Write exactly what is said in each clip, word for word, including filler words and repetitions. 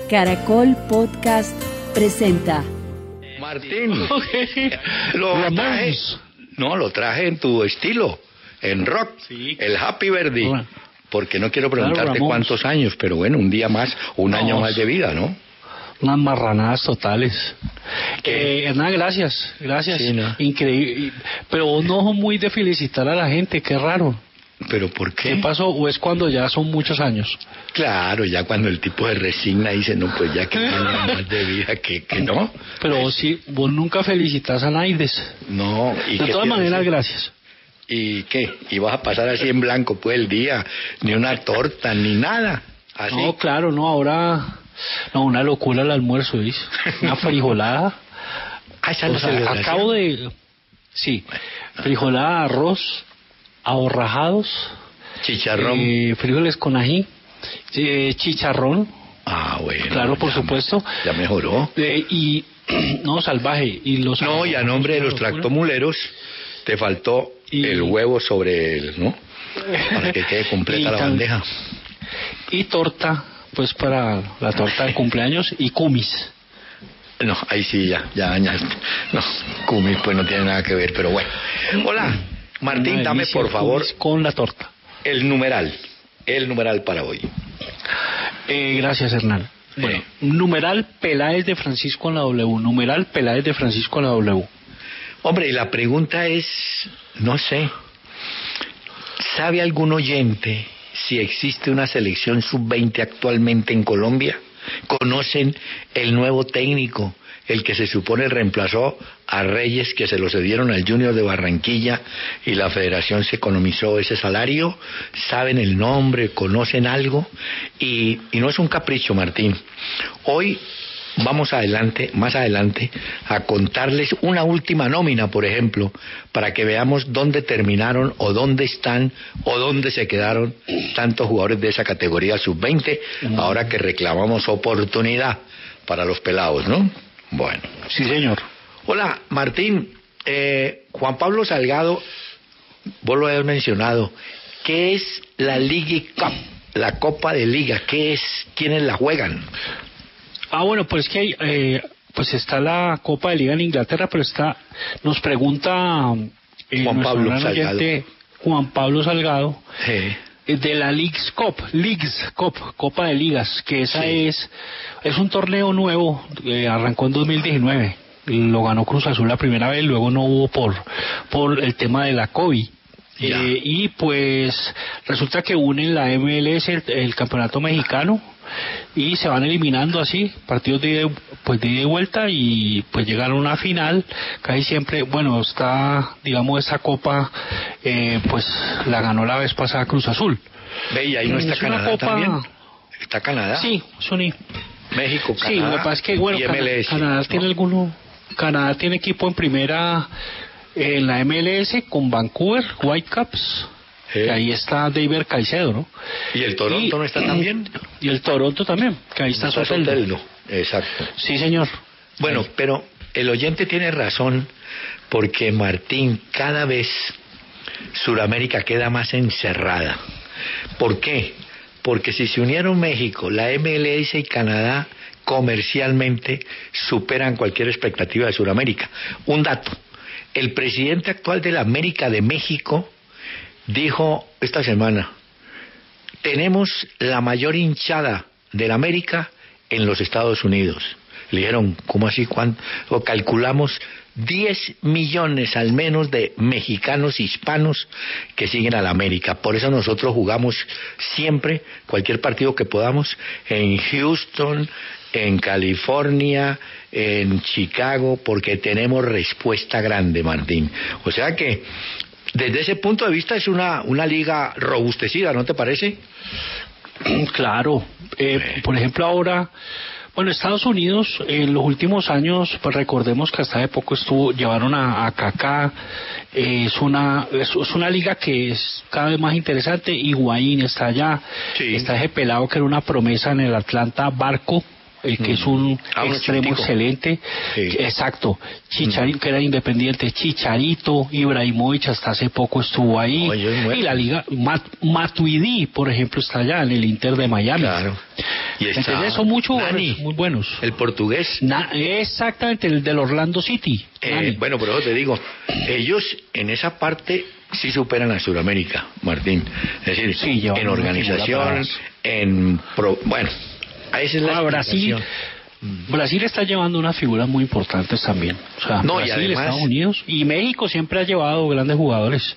Caracol Podcast presenta. Martín, lo traje, no, lo traje en tu estilo, en rock, sí. El Happy Birthday, bueno, porque no quiero preguntarte claro, cuántos años, pero bueno, un día más, un no, año más de vida, ¿no? Unas marranadas totales. Eh, Hernán, gracias, gracias, sí, ¿no? Increíble, pero no muy de felicitar a la gente, qué raro. ¿Pero por qué? ¿Qué pasó? ¿O es cuando ya son muchos años? Claro, ya cuando el tipo se resigna y dice, no, pues ya que tiene más de vida que, que no. Pero pues, sí, vos nunca felicitas a Naides. No. ¿Y de todas maneras, decir? Gracias. ¿Y qué? ¿Y vas a pasar así en blanco pues el día? Ni una torta, ni nada. ¿Así? No, claro, no, ahora... No, una locura el almuerzo, ¿ves? Una frijolada. Ah, esa o sea, acabo de... Sí, frijolada, arroz... aborrajados, chicharrón, eh, frijoles con ají, eh, chicharrón, ah bueno, claro, por ya, supuesto, ya mejoró, eh, y no salvaje y los no y a nombre de los tractomuleros te faltó y... el huevo sobre el, ¿no? Para que quede completa la tan... bandeja y torta, pues para la torta de cumpleaños y kumis. No, ahí sí ya, ya dañaste. No, kumis pues no tiene nada que ver, pero bueno. Hola. Martín, dame por favor con la torta el numeral, el numeral para hoy. Eh, gracias, Hernán. Bueno, eh. numeral Peláez de Francisco en la W, numeral Peláez de Francisco en la W. Hombre, y la pregunta es, no sé, ¿sabe algún oyente si existe una selección sub veinte actualmente en Colombia? ¿Conocen el nuevo técnico, el que se supone reemplazó a Reyes, que se lo cedieron al Junior de Barranquilla y la federación se economizó ese salario? ¿Saben el nombre? ¿Conocen algo? Y, y no es un capricho, Martín. Hoy vamos adelante, más adelante, a contarles una última nómina, por ejemplo, para que veamos dónde terminaron o dónde están o dónde se quedaron tantos jugadores de esa categoría sub veinte, mm. ahora que reclamamos oportunidad para los pelados, ¿no? Bueno. Sí, señor. Hola, Martín. Eh, Juan Pablo Salgado, vos lo has mencionado. ¿Qué es la League Cup? La Copa de Liga. ¿Qué es? ¿Quiénes la juegan? Ah, bueno, pues que hay, eh, pues está la Copa de Liga en Inglaterra, pero está, nos pregunta eh, Juan Pablo Salgado. Oyente, Juan Pablo Salgado. Sí. De la Leagues Cup, Leagues Cup, Copa de Ligas, que esa sí. es es un torneo nuevo, eh, arrancó en dos mil diecinueve, lo ganó Cruz Azul la primera vez, luego no hubo por por el tema de la COVID. Eh, y pues resulta que unen la M L S, el, el campeonato mexicano, y se van eliminando así, partidos de pues de ida y vuelta, y pues llegaron a una final. Casi siempre, bueno, está, digamos, esa copa, eh, pues la ganó la vez pasada Cruz Azul. Ve, y ahí no está Canadá copa... también. ¿Está Canadá? Sí, Sony. México, Canadá. Sí, lo que pasa es que, bueno, Canadá, Canadá ¿no? tiene alguno, Canadá tiene equipo en primera, en la M L S con Vancouver Whitecaps. Sí. Que ahí está David Caicedo, ¿no? ¿Y el Toronto y, no está también? Y el Toronto también, que ahí está, está Soteldo. Exacto. Sí, señor. Bueno, sí. Pero el oyente tiene razón, porque Martín, cada vez Sudamérica queda más encerrada. ¿Por qué? Porque si se unieron México, la M L S y Canadá, comercialmente superan cualquier expectativa de Sudamérica. Un dato, el presidente actual de la América de México dijo esta semana, tenemos la mayor hinchada de la América en los Estados Unidos. Le dijeron, ¿cómo así? ¿Cuánto? O calculamos diez millones al menos de mexicanos hispanos que siguen a la América. Por eso nosotros jugamos siempre, cualquier partido que podamos, en Houston, en California, en Chicago, porque tenemos respuesta grande, Martín. O sea que desde ese punto de vista es una, una liga robustecida, ¿no te parece? Claro. Eh, por ejemplo, ahora, bueno, Estados Unidos en los últimos años, pues recordemos que hasta de poco estuvo, llevaron a, a Kaká, eh, es una es, es una liga que es cada vez más interesante. Higuaín está allá, sí. Está ese pelado que era una promesa en el Atlanta, Barco, eh, que mm. es un ah, extremo excelente, sí. Exacto, Chicharito, mm. que era independiente, Chicharito, Ibrahimovic hasta hace poco estuvo ahí, Oye, y la liga, Mat, Matuidi, por ejemplo, está allá en el Inter de Miami. Claro. Y está Entonces son muchos Nani, jugadores muy buenos. el portugués. Na, exactamente, el del Orlando City. Eh, bueno, por eso te digo, ellos en esa parte sí superan a Sudamérica, Martín. Es decir, sí, en organización, en... Pro, bueno, a esa es la ah, Brasil. Brasil está llevando unas figuras muy importantes también. O sea, no, Brasil, y además, Estados Unidos y México siempre ha llevado grandes jugadores.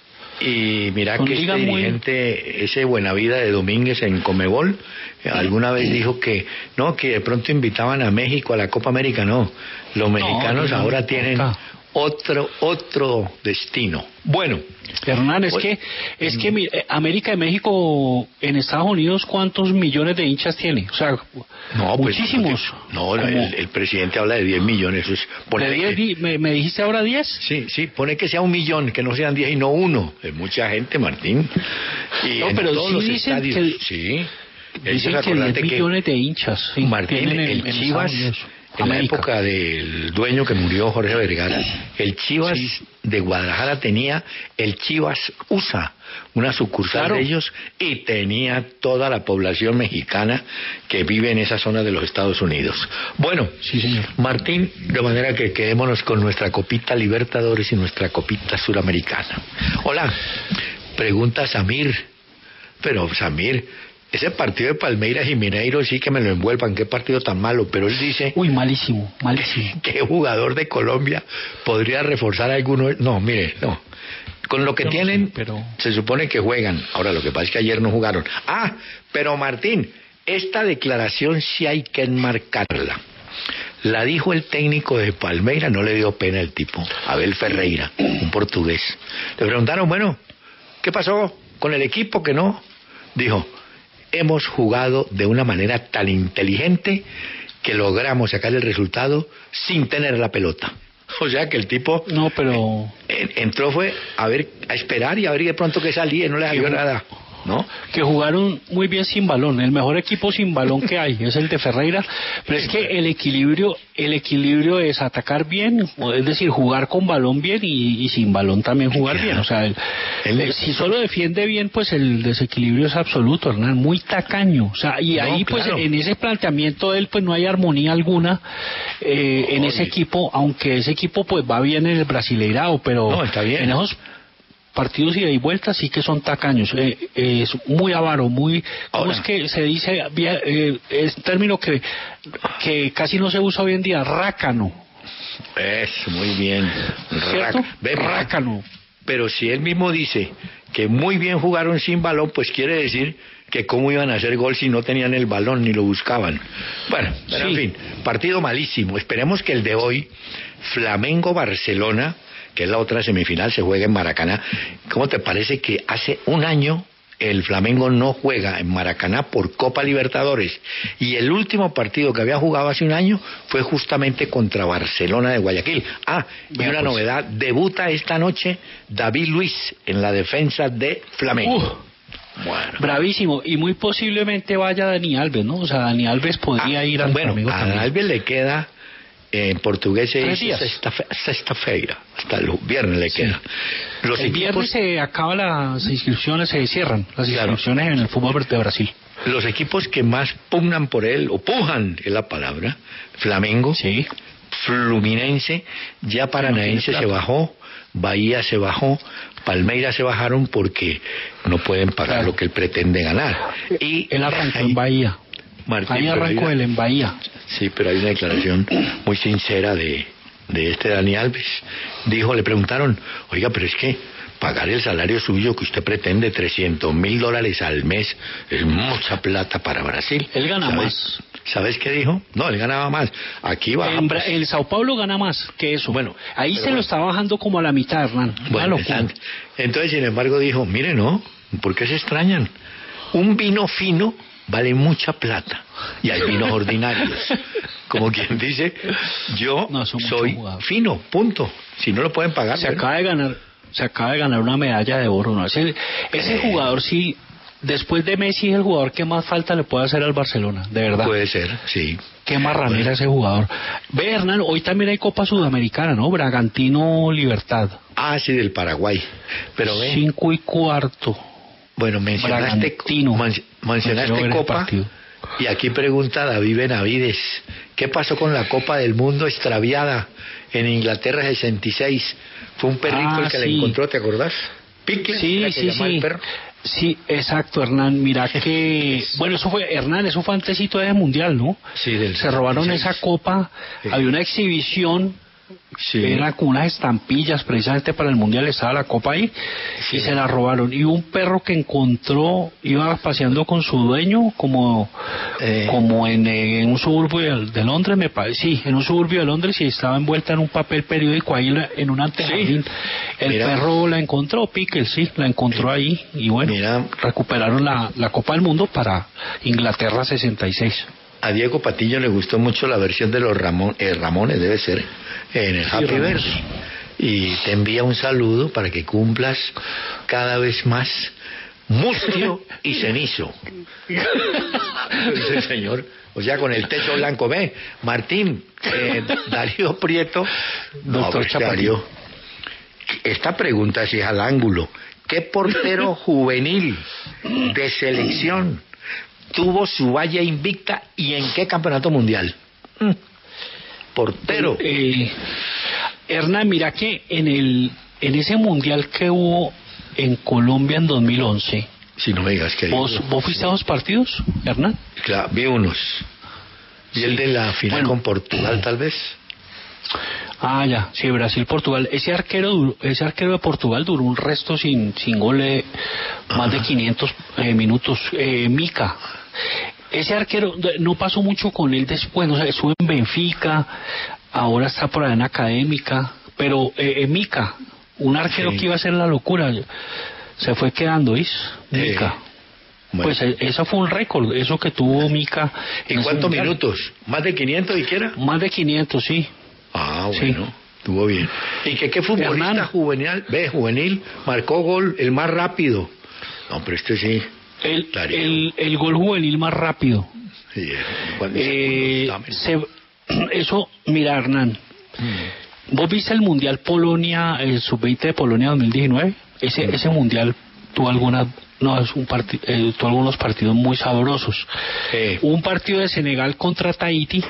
Y mira Son que este dirigente, muy... ese Buenavida de Domínguez en Comebol, alguna vez dijo que no, que de pronto invitaban a México a la Copa América. No, los mexicanos no, no, ahora no, tienen acá. otro otro destino. Bueno, Hernán, es pues, que es que mi, América de México en Estados Unidos, ¿cuántos millones de hinchas tiene? O sea, no, muchísimos. Pues, no, el, el presidente habla de diez millones. Eso es, pone ¿De diez, que, me, ¿Me dijiste ahora diez? Sí, sí, pone que sea un millón, que no sean diez y no uno. Es mucha gente, Martín. Y no, pero todos sí los dicen estadios, que, sí. Dicen que diez millones de hinchas. Sí, Martín, el, el en Chivas... En América. La época del dueño que murió, Jorge Vergara, el Chivas sí. de Guadalajara tenía el Chivas U S A, una sucursal claro. de ellos, y tenía toda la población mexicana que vive en esa zona de los Estados Unidos. Bueno, sí, señor. Martín, de manera que quedémonos con nuestra copita Libertadores y nuestra copita Suramericana. Hola, pregunta Samir, pero Samir... Ese partido de Palmeiras y Mineiro sí que me lo envuelvan, qué partido tan malo, pero él dice... Uy, malísimo, malísimo. ¿Qué jugador de Colombia podría reforzar a alguno? No, mire, no. Con lo que no, tienen, sí, pero... se supone que juegan. Ahora, lo que pasa es que ayer no jugaron. Ah, pero Martín, esta declaración sí hay que enmarcarla. La dijo el técnico de Palmeiras, no le dio pena el tipo, Abel Ferreira, un portugués. Le preguntaron, bueno, ¿qué pasó con el equipo que no? Dijo... Hemos jugado de una manera tan inteligente que logramos sacar el resultado sin tener la pelota. O sea que el tipo no, pero eh, entró fue a ver, a esperar y a ver de pronto que salía y no le salió nada. ¿No? Que jugaron muy bien sin balón. El mejor equipo sin balón que hay es el de Ferreira, pero es que el equilibrio el equilibrio es atacar bien, es decir, jugar con balón bien y, y sin balón también jugar bien. O sea, el, el, si solo defiende bien, pues el desequilibrio es absoluto, Hernán, muy tacaño. O sea, y no, ahí pues claro. en ese planteamiento de él pues no hay armonía alguna eh, en ese equipo, aunque ese equipo pues va bien en el Brasileirao, pero no, está bien. en esos partidos ida y vuelta sí que son tacaños, eh, eh, es muy avaro, muy, ¿cómo Ahora. es que se dice? Eh, es un término que, que casi no se usa hoy en día, rácano. Es muy bien, ¿cierto? Ve, rácano. Pero si él mismo dice que muy bien jugaron sin balón, pues quiere decir que cómo iban a hacer gol si no tenían el balón ni lo buscaban. Bueno, pero sí. En fin, partido malísimo. Esperemos que el de hoy, Flamengo-Barcelona, que es la otra semifinal, se juega en Maracaná. ¿Cómo te parece que hace un año el Flamengo no juega en Maracaná por Copa Libertadores? Y el último partido que había jugado hace un año fue justamente contra Barcelona de Guayaquil. Ah, y bueno, una pues... novedad, debuta esta noche David Luiz en la defensa de Flamengo. Uh. Bueno. Bravísimo, y muy posiblemente vaya Dani Alves, ¿no? O sea, Dani Alves podría ah, ir al bueno, Flamengo a también. A Alves le queda... En portugués se dice sexta-feira, hasta el viernes le queda. Sí. Los el equipos... viernes se acaba las inscripciones, se cierran las inscripciones claro. en el fútbol de Brasil. Los equipos que más pugnan por él, o pujan es la palabra, Flamengo, sí. Fluminense, ya Paranaense se bajó, Bahía se bajó, Palmeiras se bajaron porque no pueden pagar claro. lo que él pretende ganar. Y él arrancó ahí, en Bahía. Martín, ahí arrancó él en Bahía. Sí, pero hay una declaración muy sincera de, de este Dani Alves. Dijo, le preguntaron, oiga, pero es que pagar el salario suyo que usted pretende, trescientos mil dólares al mes, es mucha plata para Brasil. Él gana ¿Sabes? más. ¿Sabes qué dijo? No, él ganaba más. Aquí va. En Bra- el Sao Paulo gana más que eso. Bueno, ahí se bueno. lo está bajando como a la mitad, Hernán. Bueno, entonces, sin embargo, dijo, mire, no, ¿por qué se extrañan? Un vino fino vale mucha plata y hay vinos ordinarios. Como quien dice, yo no, soy fino, punto. Si no lo pueden pagar. Se acaba de ganar, se acaba de ganar una medalla de oro, ¿no? Ese, ese eh, jugador sí, después de Messi es el jugador que más falta le puede hacer al Barcelona, de verdad. Puede ser, sí. Qué marranera bueno. ese jugador. Ve, Hernán, hoy también hay Copa Sudamericana, ¿no? Bragantino Libertad. Ah, sí, del Paraguay. Pero ve. Cinco y cuarto. Bueno, mencionaste, man, mencionaste Copa, Y aquí pregunta David Benavides, ¿qué pasó con la Copa del Mundo extraviada en Inglaterra sesenta y seis? Fue un perrito Ah, el que sí. la encontró, ¿te acordás? Pickles, Sí, era que sí, llamaba sí. el perro. Sí, exacto, Hernán. Mira que... Bueno, eso fue, Hernán, eso fue antesito de Mundial, ¿no? Sí, del Se robaron sesenta y seis. esa copa, Sí. había una exhibición, Sí. era con unas estampillas precisamente para el Mundial, estaba la copa ahí, Sí. y se la robaron. Y un perro que encontró, iba paseando con su dueño, como, Eh. como en, eh, en un suburbio de, de Londres, me parece, sí, en un suburbio de Londres, y estaba envuelta en un papel periódico ahí la- en un antejardín. El Mira. perro la encontró, Pickles, sí, la encontró ahí, y bueno, Mira. recuperaron la, la Copa del Mundo para Inglaterra sesenta y seis. A Diego Patiño le gustó mucho la versión de los Ramón, eh, Ramones, debe ser, en el Sí, Happy Ramones. Birthday. Y te envía un saludo para que cumplas cada vez más mustio y cenizo. Dice el señor, o sea, con el techo blanco. Ve, Martín, eh, Darío Prieto, Doctor pues, Chapatín. Darío, esta pregunta sí es al ángulo. ¿Qué portero juvenil de selección tuvo su valla invicta y en qué campeonato mundial? Mm. Portero. Eh, Hernán, mira que en el en ese mundial que hubo en Colombia en dos mil once, Si no me digas que... ¿vos, ¿vos fuiste a dos partidos, Hernán? Claro, vi unos. Vi el de la final Bueno. con Portugal, tal vez. Ah, ya, sí, Brasil-Portugal. Ese arquero duró- ese arquero de Portugal duró un resto sin sin goles, más de quinientos eh, minutos. Eh, Mica. Ese arquero de- no pasó mucho con él después, no sé, estuvo en Benfica, ahora está por allá en Académica, pero eh, eh, Mica, un arquero Sí. que iba a ser la locura, se fue quedando, ¿is? Mica. Eh, bueno. Pues eh, eso fue un récord, eso que tuvo Mica. ¿En ese cuántos mundial. minutos? ¿Más de quinientos siquiera? Más de quinientos, sí. Ah, Sí. bueno, estuvo bien. ¿Y que qué futbolista Hernán. juvenil, ve, juvenil, marcó gol el más rápido? No, pero este sí. El, Darío. el, el gol juvenil más rápido. Sí, ¿cuántos Eh, segundos? Dame. se- eso, mira, Hernán, Mm. ¿vos viste el Mundial Polonia, el sub veinte de Polonia dos mil diecinueve? Ese, ese Mundial tuvo algunas, no, es un parti, eh, tuvo algunos partidos muy sabrosos. Eh, Un partido de Senegal contra Tahití,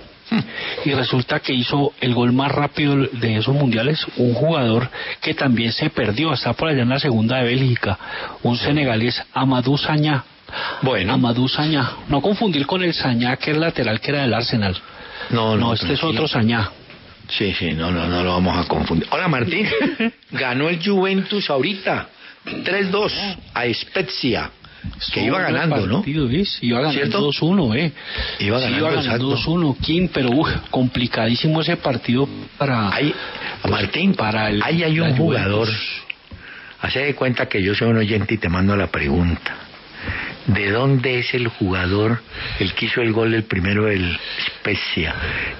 y resulta que hizo el gol más rápido de esos mundiales un jugador que también se perdió, está por allá en la segunda de Bélgica, un senegalés, Amadou Sañá. bueno, Amadou Sañá, no confundir con el Sañá que es lateral que era del Arsenal. no, no, No, este es tranquilo. otro Sañá. Sí, sí, no, no, no lo vamos a confundir. Hola, Martín. Ganó el Juventus ahorita, tres dos a Spezia, que iba Estuvo ganando, buen ¿no? partido, ¿ves? Iba ganando ¿Cierto? dos uno, ¿eh? Iba Sí, ganando, iba ganando exacto. dos uno, Kim, pero uf, complicadísimo ese partido para... Ahí, Martín, para el- ahí hay la un Juventus. jugador. Hace de cuenta que yo soy un oyente y te mando la pregunta. ¿De dónde es el jugador, el que hizo el gol, el primero del Spezia?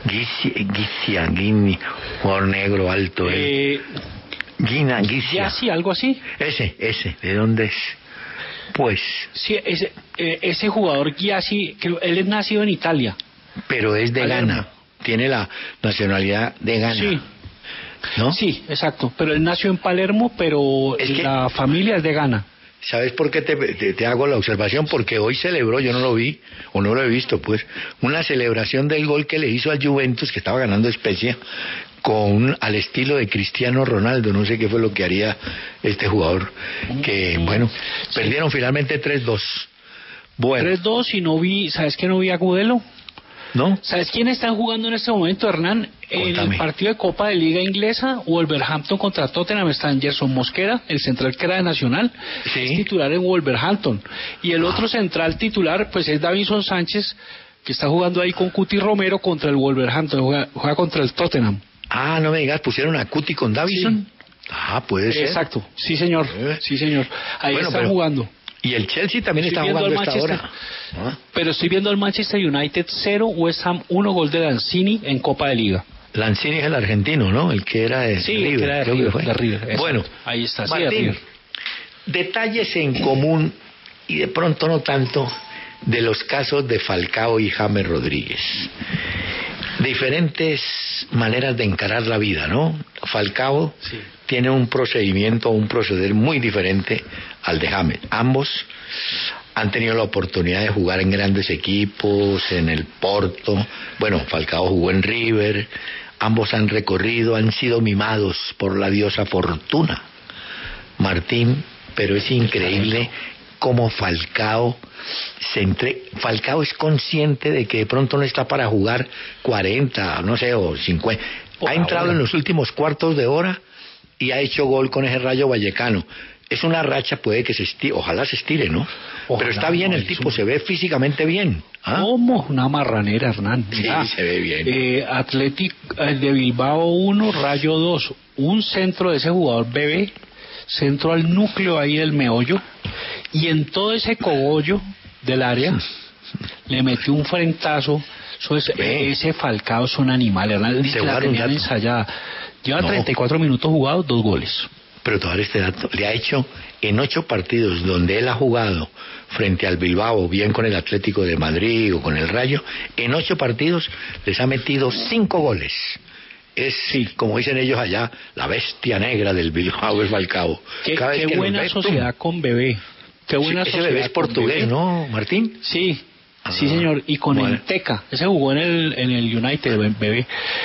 Guizia, Guini, jugador negro, alto. él. Eh, Guina, ya Guizia. sí, algo así. Ese, ese, ¿de dónde es? Pues, Sí, ese, eh, ese jugador Giassi, creo, él es nacido en Italia. pero es de Palermo. Ghana. Tiene la nacionalidad de Ghana. Sí. ¿No? Sí, exacto. Pero él nació en Palermo, pero Es que- la familia es de Ghana. ¿Sabes por qué te, te- te hago la observación? Porque hoy celebró, yo no lo vi, o no lo he visto, pues, una celebración del gol que le hizo al Juventus, que estaba ganando Spezia, con al estilo de Cristiano Ronaldo. No sé qué fue lo que haría este jugador, que, bueno, perdieron finalmente tres dos. Bueno, tres dos y no vi, ¿sabes qué no vi a Agudelo? ¿no? ¿Sabes quién está jugando en este momento, Hernán? En Contame. el partido de Copa de Liga Inglesa, Wolverhampton contra Tottenham, está en Gerson Mosquera, el central que era de Nacional, Sí. es titular en Wolverhampton. Y el Ah. otro central titular, pues es Davinson Sánchez, que está jugando ahí con Cuti Romero contra el Wolverhampton, juega, juega contra el Tottenham. Ah, no me digas, pusieron a Cuti con Davison. Ah, puede ser. Exacto, sí señor, Eh. sí señor. Ahí Bueno, están pero- jugando. Y el Chelsea también Estoy está viendo jugando al esta hora. Manchester. Ah, Pero estoy viendo al Manchester United cero, West Ham uno, gol de Lanzini en Copa de Liga. Lanzini es el argentino, ¿no? El que era de Sí, River. el que era de creo que River, fue. de River, exacto. Bueno, Ahí está, sí, de Martín, River. detalles en común y de pronto no tanto de los casos de Falcao y James Rodríguez. Diferentes maneras de encarar la vida, ¿no? Falcao Sí. tiene un procedimiento, un proceder muy diferente al de James. Ambos han tenido la oportunidad de jugar en grandes equipos, en el Porto, bueno, Falcao jugó en River, ambos han recorrido, han sido mimados por la diosa Fortuna, Martín, pero es increíble cómo Falcao se entre... Falcao es consciente de que de pronto no está para jugar cuarenta, no sé, o cincuenta, ha entrado ahora en los últimos cuartos de hora y ha hecho gol con ese Rayo Vallecano. Es una racha, puede que se estire, ojalá se estire, ¿no? Ojalá, pero está bien, no, el tipo un... se ve físicamente bien. ¿Ah? Como una marranera, Hernán. Sí, ah, se ve bien. Eh, Athletic de Bilbao uno, Rayo dos, un centro de ese jugador bebé, centro al núcleo ahí del meollo, y en todo ese cogollo del área le metió un frentazo. Eso es, ese Falcao es un animal, Hernán. La tenían ensayada. Lleva no. treinta y cuatro minutos jugados, dos goles. Pero todavía este dato, le ha hecho en ocho partidos donde él ha jugado frente al Bilbao, bien con el Atlético de Madrid o con el Rayo, en ocho partidos les ha metido cinco goles. Es, sí, como dicen ellos allá, la bestia negra del Bilbao es Falcao. Qué, Cada vez qué que buena ve, sociedad ¡pum! Con bebé. Qué buena sí, sociedad. Ese bebé es portugués, bebé. ¿No, Martín? Sí. Ah, sí, señor, y con bueno. el Teca, ese jugó en el en el United, bebé.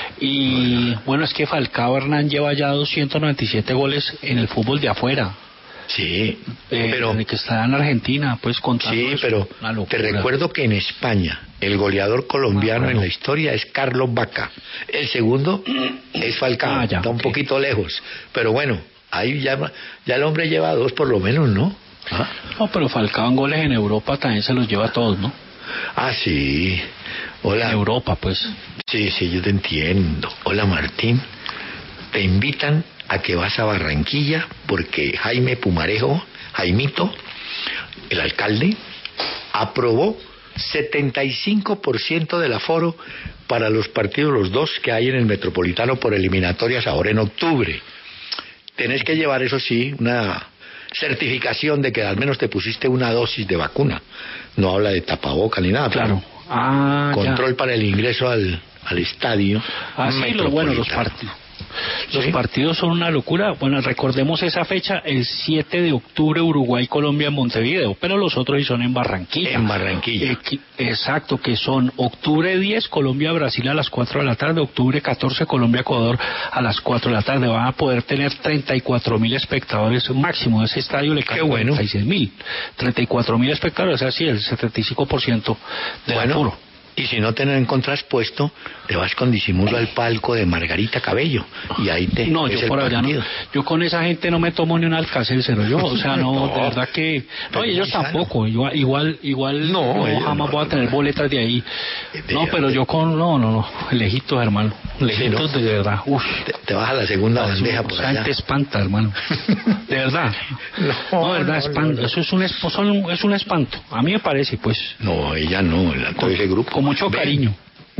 Y bueno. bueno, es que Falcao Hernán lleva ya doscientos noventa y siete goles en el fútbol de afuera. Sí, eh, pero... En el que está en Argentina, pues contando Sí, eso, pero te recuerdo que en España el goleador colombiano ah, bueno. en la historia es Carlos Vaca. El segundo es Falcao, ah, ya, está un okay. poquito lejos. Pero bueno, ahí ya, ya el hombre lleva dos por lo menos, ¿no? ¿Ah? No, pero Falcao en goles en Europa también se los lleva a todos, ¿no? Ah, sí. Hola. En Europa, pues. Sí, sí, yo te entiendo. Hola, Martín. Te invitan a que vas a Barranquilla porque Jaime Pumarejo, Jaimito, el alcalde, aprobó setenta y cinco por ciento del aforo para los partidos, los dos que hay en el Metropolitano por eliminatorias ahora en octubre. Tenés que llevar, eso sí, una certificación de que al menos te pusiste una dosis de vacuna. No habla de tapaboca ni nada. Claro. Ah, control ya. para el ingreso al, al estadio. Ah, sí, lo bueno, los partidos. Los ¿Sí? partidos son una locura. Bueno, recordemos esa fecha, el siete de octubre, Uruguay-Colombia en Montevideo, pero los otros sí son en Barranquilla. En Barranquilla. Eh, que, exacto, que son octubre diez, Colombia-Brasil a las cuatro de la tarde, octubre catorce, Colombia-Ecuador a las cuatro de la tarde. Van a poder tener treinta y cuatro mil espectadores máximo. Ese estadio le cae bueno. treinta y seis mil. treinta y cuatro mil espectadores, así el setenta y cinco por ciento de bueno. aforo. Y si no te lo encuentras puesto, te vas con disimulo al palco de Margarita Cabello y ahí te no, yo por allá no, yo con esa gente no me tomo ni un Alcacelser, yo, o sea, no, no, de verdad que no, y ellos tampoco, igual, igual, igual no, no jamás no, voy a tener boletas de ahí, no, pero yo con, no, no, no, lejitos, hermano, lejitos sí, ¿no? de verdad, uff. Te, te vas a la segunda no, bandeja por allá. Te espanta, hermano, de verdad, no, no, de verdad, no, espanta, no, no. eso es un, son, es un espanto, a mí me parece, pues. No, ella no, todo ese grupo. Con mucho Ven. cariño.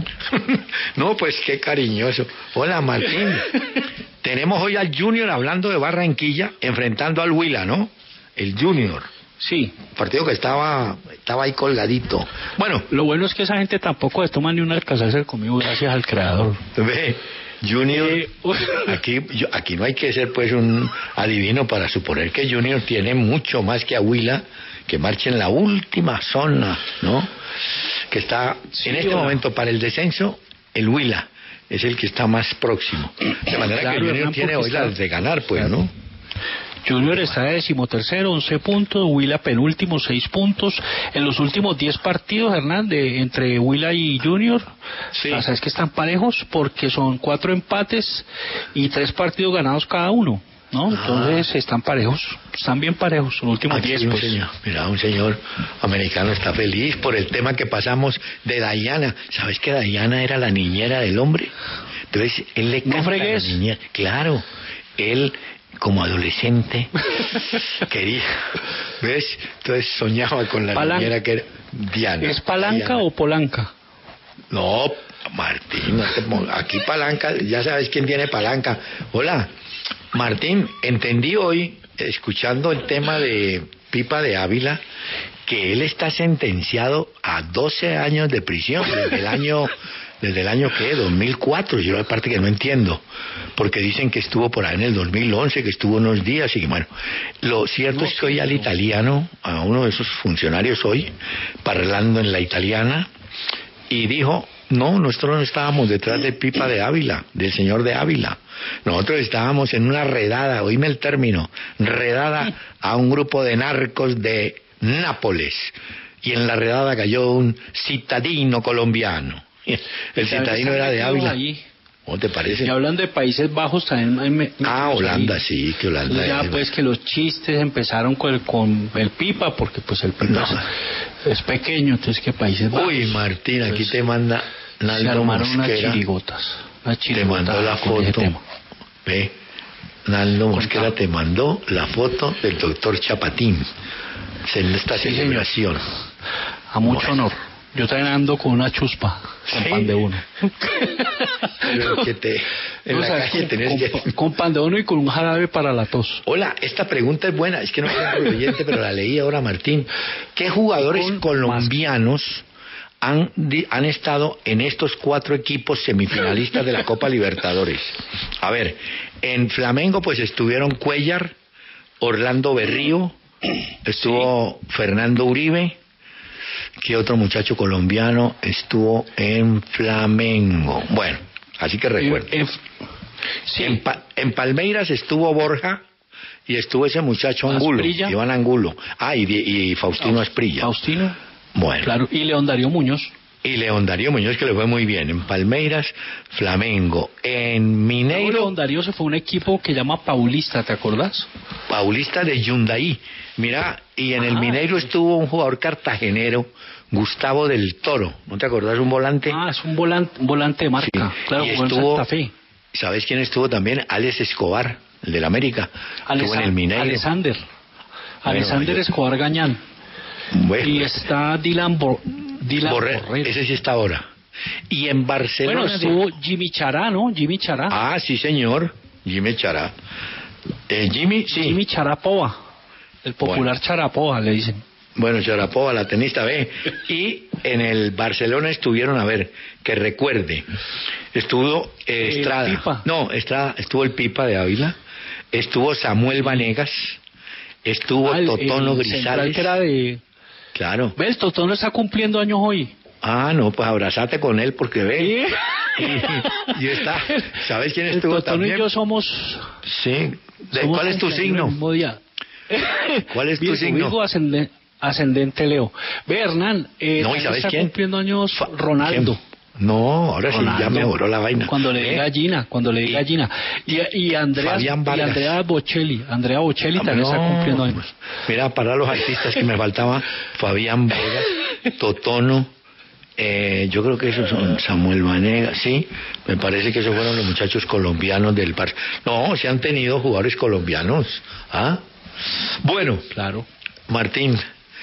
No, pues qué cariñoso. Hola, Martín. Tenemos hoy al Junior hablando de Barranquilla, enfrentando al Huila, ¿no? El Junior. Sí. Partido que estaba estaba ahí colgadito. Bueno, lo bueno es que esa gente tampoco se toma ni un Alcacelser conmigo, gracias al creador. Ve, Junior, eh, aquí, yo, aquí no hay que ser pues un adivino para suponer que Junior tiene mucho más que a Huila, que marcha en la última zona, ¿no? Que está sí, en este yo... momento para el descenso, el Huila es el que está más próximo. De manera claro, que Junior tiene hoy las de ganar, pues, claro. ¿no? Junior está de decimotercero, once puntos, Huila penúltimo, seis puntos. En los últimos diez partidos, Hernán, de, entre Huila y Junior, sí. o sea, es que están parejos porque son cuatro empates y tres partidos ganados cada uno. ¿No? Entonces ah. están parejos, están bien parejos, los últimos diez. Pues. Señor, mira, un señor americano está feliz por el tema que pasamos de Diana. ¿Sabes que Diana era la niñera del hombre? Entonces él le canta ¿No fregues? a la niñera. Claro, él como adolescente quería, ¿ves? Entonces soñaba con la Palan... niñera que era Diana. ¿Es palanca Diana. o polanca? No, Martín, aquí palanca, ya sabes quién tiene palanca. Hola. Martín, entendí hoy, escuchando el tema de Pipa de Ávila, que él está sentenciado a doce años de prisión desde el año... ¿Desde el año qué? dos mil cuatro, yo la parte que no entiendo, porque dicen que estuvo por ahí en el dos mil once, que estuvo unos días, y bueno, lo cierto no, es que hoy al italiano, a uno de esos funcionarios hoy, parlando en la italiana, y dijo, no, nosotros no estábamos detrás del Pipa de Ávila, del señor de Ávila, nosotros estábamos en una redada, oíme el término, redada a un grupo de narcos de Nápoles, y en la redada cayó un citadino colombiano. El citadino era de Ávila. Allí. ¿Cómo te parece? Y hablando de Países Bajos también. Me, me ah, Holanda, ahí. Sí, que Holanda. Entonces ya es, pues que los chistes empezaron con el, con el Pipa, porque pues el Pipa no. es, es pequeño, entonces que Países Bajos. Uy, Martín, aquí pues, te manda Naldo se armaron Mosquera, unas chirigotas. Una te mandó la foto. Ve, Naldo Mosquera te mandó la foto del doctor Chapatín en esta sí, celebración. Señor. A mucho bueno. honor. Yo también ando con una chuspa, con ¿sí? pan de uno. Pero que te, en no, la sabes, calle con, tenés con, que... con pan de uno y con un jarabe para la tos. Hola, esta pregunta es buena, es que no tengo el oyente, pero la leí ahora, Martín. ¿Qué jugadores con colombianos han, han estado en estos cuatro equipos semifinalistas de la Copa Libertadores? A ver, en Flamengo pues estuvieron Cuellar, Orlando Berrío, estuvo sí. Fernando Uribe. ¿Qué otro muchacho colombiano estuvo en Flamengo? Bueno, así que recuerdo. En, en, sí. en, pa, en Palmeiras estuvo Borja y estuvo ese muchacho Angulo, Asprilla. Iván Angulo. Ah, y, y Faustino Asprilla. Faustino. Bueno. Claro, y León Darío Muñoz. Y León Darío Muñoz, que le fue muy bien. En Palmeiras, Flamengo. En Mineiro... No, León Darío se fue a un equipo que llama Paulista, ¿te acordás? Paulista de Yundaí. Mira, y en ah, el Mineiro estuvo un jugador cartagenero, Gustavo del Toro. ¿No te acordás? Un volante. Ah, es un volante, un volante de marca. Sí. Claro, y estuvo, Santa Fe. ¿Sabes quién estuvo también? Alex Escobar, el del América. Alesa estuvo en el Mineiro. Alexander. Bueno, Alexander yo... Escobar Gañán. Bueno. Y está Dylan, Bo... Dylan Borrell. Borrell. Ese sí está ahora. Y en Barcelona... Bueno, estuvo de... Jimmy Chará, ¿no? Jimmy Chará. Ah, sí, señor. Jimmy Chará. Eh, Jimmy, sí. Jimmy Charapova. El popular bueno. Charapova, le dicen. Bueno, Charapova, la tenista B. Y en el Barcelona estuvieron, a ver, que recuerde, estuvo eh, Estrada. El Pipa. No, Estrada, estuvo el Pipa de Ávila, estuvo Samuel Vanegas, estuvo ah, el, Totono el Grisales. Que era de... Claro. ¿Ves? Totono está cumpliendo años hoy. Ah, no, pues abrazate con él porque ve. ¿Sí? Y, y está. ¿Sabes quién estuvo el Totono también? Y yo somos. Sí. ¿De somos cuál es tu signo? ¿Cuál es tu Virgo, signo? Virgo ascendente, ascendente Leo. Ve, Hernán, eh, no, ¿y sabes está quién? cumpliendo años Ronaldo. ¿Quién? No, ahora Ronaldo, sí ya mejoró la vaina. Cuando le diga ¿Eh? Gina, cuando le diga Gina. Y, y, Andrea, y Andrea Bocelli, Andrea Bocelli ah, también no, está cumpliendo años. Mira, para los artistas que me faltaba, Fabián Vargas, Totono, eh, yo creo que esos son Samuel Vanegas, sí, me parece que esos fueron los muchachos colombianos del par. No, se han tenido jugadores colombianos, ¿ah? Bueno, claro. Martín,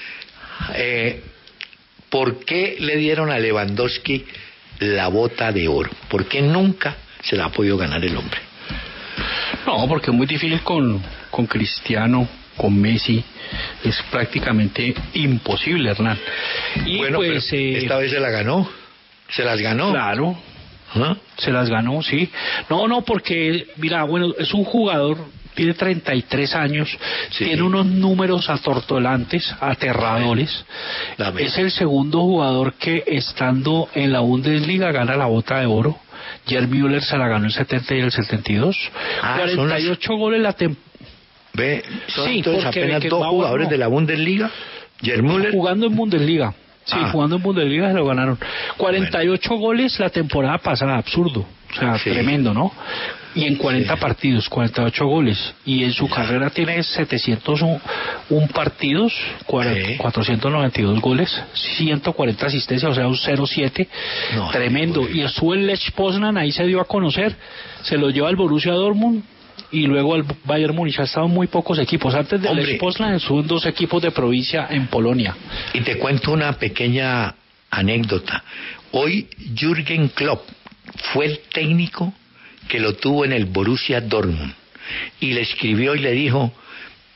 eh, ¿por qué le dieron a Lewandowski la bota de oro? ¿Por qué nunca se la ha podido ganar el hombre? No, porque es muy difícil con, con Cristiano, con Messi, es prácticamente imposible, Hernán. Y bueno, pues, pero eh, esta vez se la ganó, se las ganó. Claro, ¿ah? Se las ganó, sí. No, no, porque, mira, bueno, es un jugador... Tiene treinta y tres años, sí. Tiene unos números atortolantes, aterradores. Es el segundo jugador que, estando en la Bundesliga, gana la bota de oro. Gerd Müller se la ganó en el setenta y el setenta y dos. Ah, cuarenta y ocho las... goles la temporada. Ve, son sí, entonces apenas dos jugadores no. de la Bundesliga. Gerd Müller. Jugando en Bundesliga. Sí, ah. jugando en Bundesliga se lo ganaron. cuarenta y ocho bueno. goles la temporada pasada, absurdo. O sea, sí. tremendo, ¿no? Y en cuarenta sí. partidos, cuarenta y ocho goles. Y en su ya. carrera tiene setecientos uno partidos, cuatrocientos noventa y dos goles, ciento cuarenta asistencias, o sea, un cero siete. No, tremendo. Y estuvo en Lech Poznan, ahí se dio a conocer. Se lo lleva al Borussia Dortmund y luego al Bayern Múnich. Ha estado en muy pocos equipos. Antes de Lech Poznan estuvo en dos equipos de provincia en Polonia. Y te cuento una pequeña anécdota. Hoy Jürgen Klopp fue el técnico que lo tuvo en el Borussia Dortmund y le escribió y le dijo: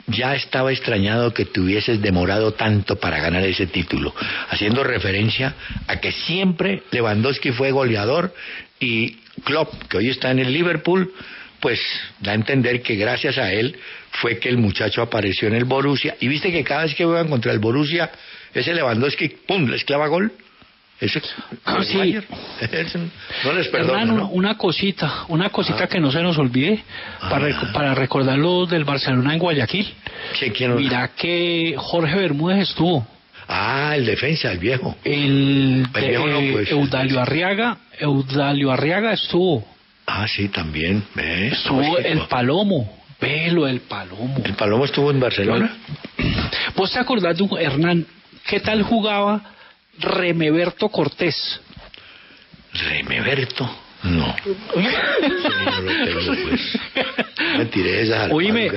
ya estaba extrañado que te hubieses demorado tanto para ganar ese título, haciendo referencia a que siempre Lewandowski fue goleador y Klopp, que hoy está en el Liverpool, pues da a entender que gracias a él fue que el muchacho apareció en el Borussia. Y viste que cada vez que juegan contra el Borussia, ese Lewandowski, ¡pum!, les clava gol. Eso ah, sí. No les perdono, Hermano, ¿no? una cosita, una cosita ah. que no se nos olvide, ah. para, rec para recordar lo del Barcelona en Guayaquil. Sí, ¿quién lo... Mira que Jorge Bermúdez estuvo. Ah, el defensa, el viejo. El, el viejo no, pues, Eudalio Arriaga, Eudalio Arriaga estuvo. Ah, sí, también. ¿Ves? Estuvo pues, el Palomo. Velo, el Palomo. ¿El Palomo estuvo en Barcelona? ¿Vos te acordás de un, Hernán, qué tal jugaba Remeberto Cortés? ¿Remeberto? No. Sí, no lo tengo, pues. Me tiré esas Oíme,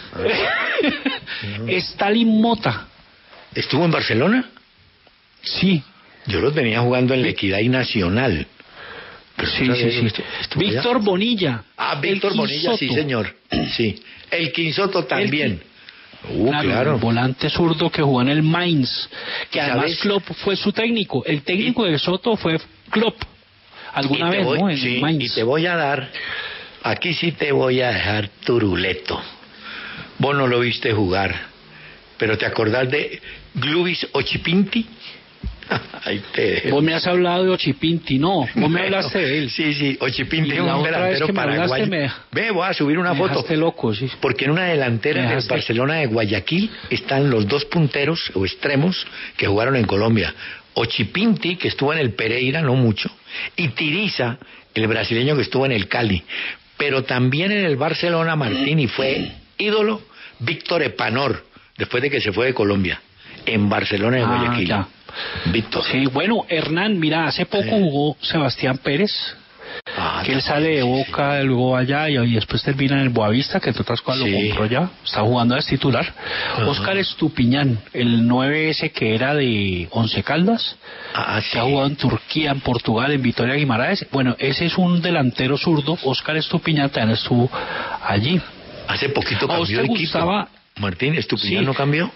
no. Stalin Mota. ¿Estuvo en Barcelona? Sí. Yo lo tenía jugando en la Equidad y Nacional. Pero sí, sí, sí. Víctor Bonilla. Ah, Víctor Bonilla, sí, señor. Sí. El Quinsoto también. El, uh, claro, claro. El volante zurdo que jugó en el Mainz, que además ¿sabes? Klopp fue su técnico. El técnico y... de Soto fue Klopp. Alguna vez, voy, ¿no? En sí, el Mainz. Y te voy a dar, aquí sí te voy a dejar turuleto. Vos no lo viste jugar, pero ¿te acordás de Glubis Ochipinti? Ahí te... Vos me has hablado de Ochipinti, no, vos bueno, me hablaste de él. Sí, sí, Ochipinti es un delantero paraguayo. Me... Ve, voy a subir una me foto. Loco, sí. Porque en una delantera del Barcelona de Guayaquil están los dos punteros o extremos que jugaron en Colombia. Ochipinti, que estuvo en el Pereira, no mucho, y Tiriza, el brasileño que estuvo en el Cali. Pero también en el Barcelona, Martín, y fue ídolo, Víctor Epanor, después de que se fue de Colombia, en Barcelona de ah, Guayaquil. Ya. Víctor. Sí, bueno, Hernán, mira, hace poco sí. jugó Sebastián Pérez, ah, que él sale de Boca, sí. luego allá y, y después termina en el Boavista, que entre otras cosas sí. lo compró ya, está jugando a titular. Uh-huh. Óscar Estupiñán, el nueve ese que era de Once Caldas, ah, que sí. ha jugado en Turquía, en Portugal, en Vitoria Guimaraes. Bueno, ese es un delantero zurdo, Óscar Estupiñán también estuvo allí. Hace poquito cambió de equipo. Gustaba... Martín, ¿Estupiñán sí. no cambió?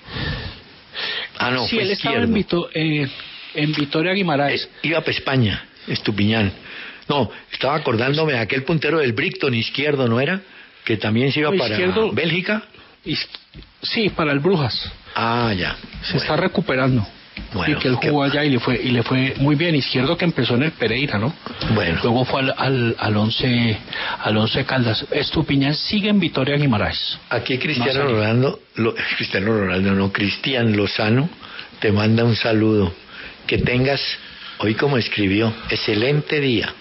Ah, no, sí, fue él izquierdo. estaba en, Vito, eh, en Vitoria Guimaraes. Eh, iba para España, Estupiñán. No, estaba acordándome de aquel puntero del Brighton izquierdo, ¿no era? Que también se iba no, para izquierdo, Bélgica. Is, sí, para el Brujas. Ah, ya. Se bueno. está recuperando. Bueno, y que él jugó qué... allá y le fue y le fue muy bien. Izquierdo que empezó en el Pereira, ¿no? Bueno. Luego fue al al, al once al once Caldas. Estupiñán sigue en Vitoria Guimaraes. Aquí Cristiano no Ronaldo, lo, Cristiano Ronaldo no, Cristian Lozano te manda un saludo. Que tengas, hoy como escribió, excelente día.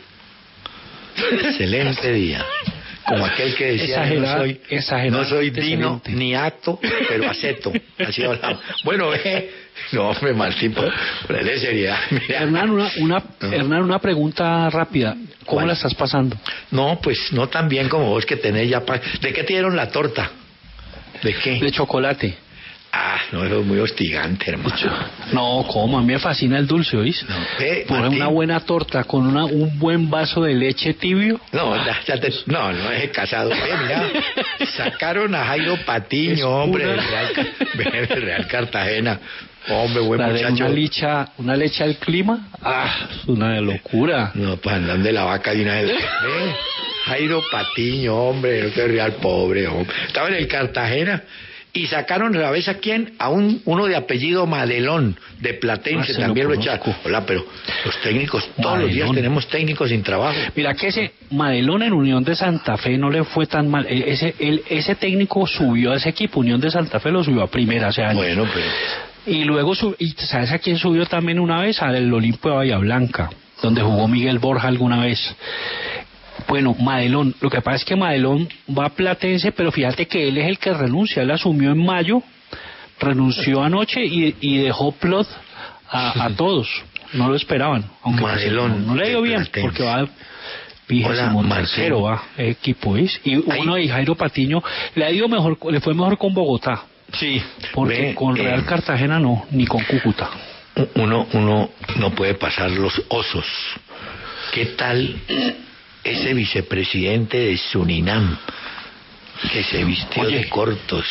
Excelente día. Como aquel que decía, exagerado, no soy, exagerado, no soy Dino excelente. ni Acto, pero acepto. Así hablaba. Bueno, eh, no, hombre, Martín, ponle seriedad. Mira. Hernán, una, una, uh-huh. Hernán, una pregunta rápida. ¿Cómo ¿Cuál? la estás pasando? No, pues no tan bien como vos que tenés ya... Pa... ¿De qué te dieron la torta? ¿De qué? De chocolate. Ah, no, eso es muy hostigante, hermano. No, ¿cómo? A mí me fascina el dulce, ¿oís? No, eh, Por una buena torta con una, un buen vaso de leche tibio. No, ya, ya te, no, no es casado. Eh, mira, sacaron a Jairo Patiño, es hombre, una... del, Real, del Real Cartagena. Hombre, buen la muchacho. De una, licha, una leche al clima. Ah, es una locura. No, pues andan de la vaca de una vez. Eh, Jairo Patiño, hombre, no que Real pobre, hombre. Estaba en el Cartagena. Y sacaron, ¿sabes a quién? A un uno de apellido Madelón, de Platense, ah, también lo, lo echaron. Hola, pero los técnicos, todos Madelón. Los días tenemos técnicos sin trabajo. Mira que ese Madelón en Unión de Santa Fe no le fue tan mal. Ese el, ese técnico subió a ese equipo, Unión de Santa Fe lo subió a primera hace años. Bueno, pero... Y luego, y ¿sabes a quién subió también una vez? Al Olimpio de Bahía Blanca, donde jugó Miguel Borja alguna vez. Bueno, Madelón, lo que pasa es que Madelón va a Platense, pero fíjate que él es el que renuncia, él asumió en mayo, renunció anoche y, y dejó plot a, a todos, no lo esperaban, aunque Madelón, pues, no, no le dio bien, Platense. Porque va vigésimo tercero, va, equipo, ¿es? Y uno de Jairo Patiño le ha ido mejor, le fue mejor con Bogotá, sí, porque ve, con Real eh, Cartagena no, ni con Cúcuta. Uno, uno no puede pasar los osos. ¿Qué tal ese vicepresidente de Surinam que se vistió Oye, de cortos?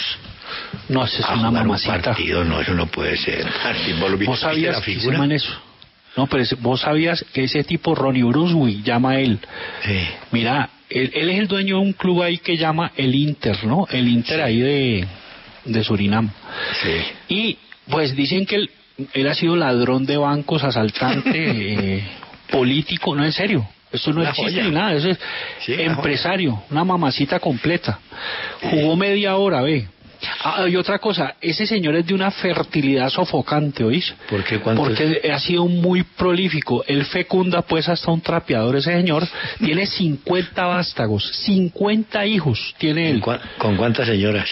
No, eso es a una jugar mamacita. un partido, no, eso no puede ser. Martín, ¿vos, lo vi- ¿Vos viste sabías la que se figura? llaman eso? No, pero ese- vos sabías que ese tipo Ronnie Brunswick llama él. Sí. Mira, él, él es el dueño de un club ahí que llama el Inter, ¿no? El Inter Sí. ahí de, de Surinam. Sí. Y pues dicen que él, él ha sido ladrón de bancos, asaltante, eh, político, no, en serio. Eso no Una es chiste joya. ni nada, eso es Sí, una empresario, una mamacita completa. Jugó media hora, ve. Ah, y otra cosa, ese señor es de una fertilidad sofocante, ¿oís? ¿Por qué? ¿Cuántos? Porque ha sido muy prolífico. Él fecunda pues hasta un trapeador, ese señor. Tiene cincuenta vástagos, cincuenta hijos tiene él. ¿Con, cua- con cuántas señoras?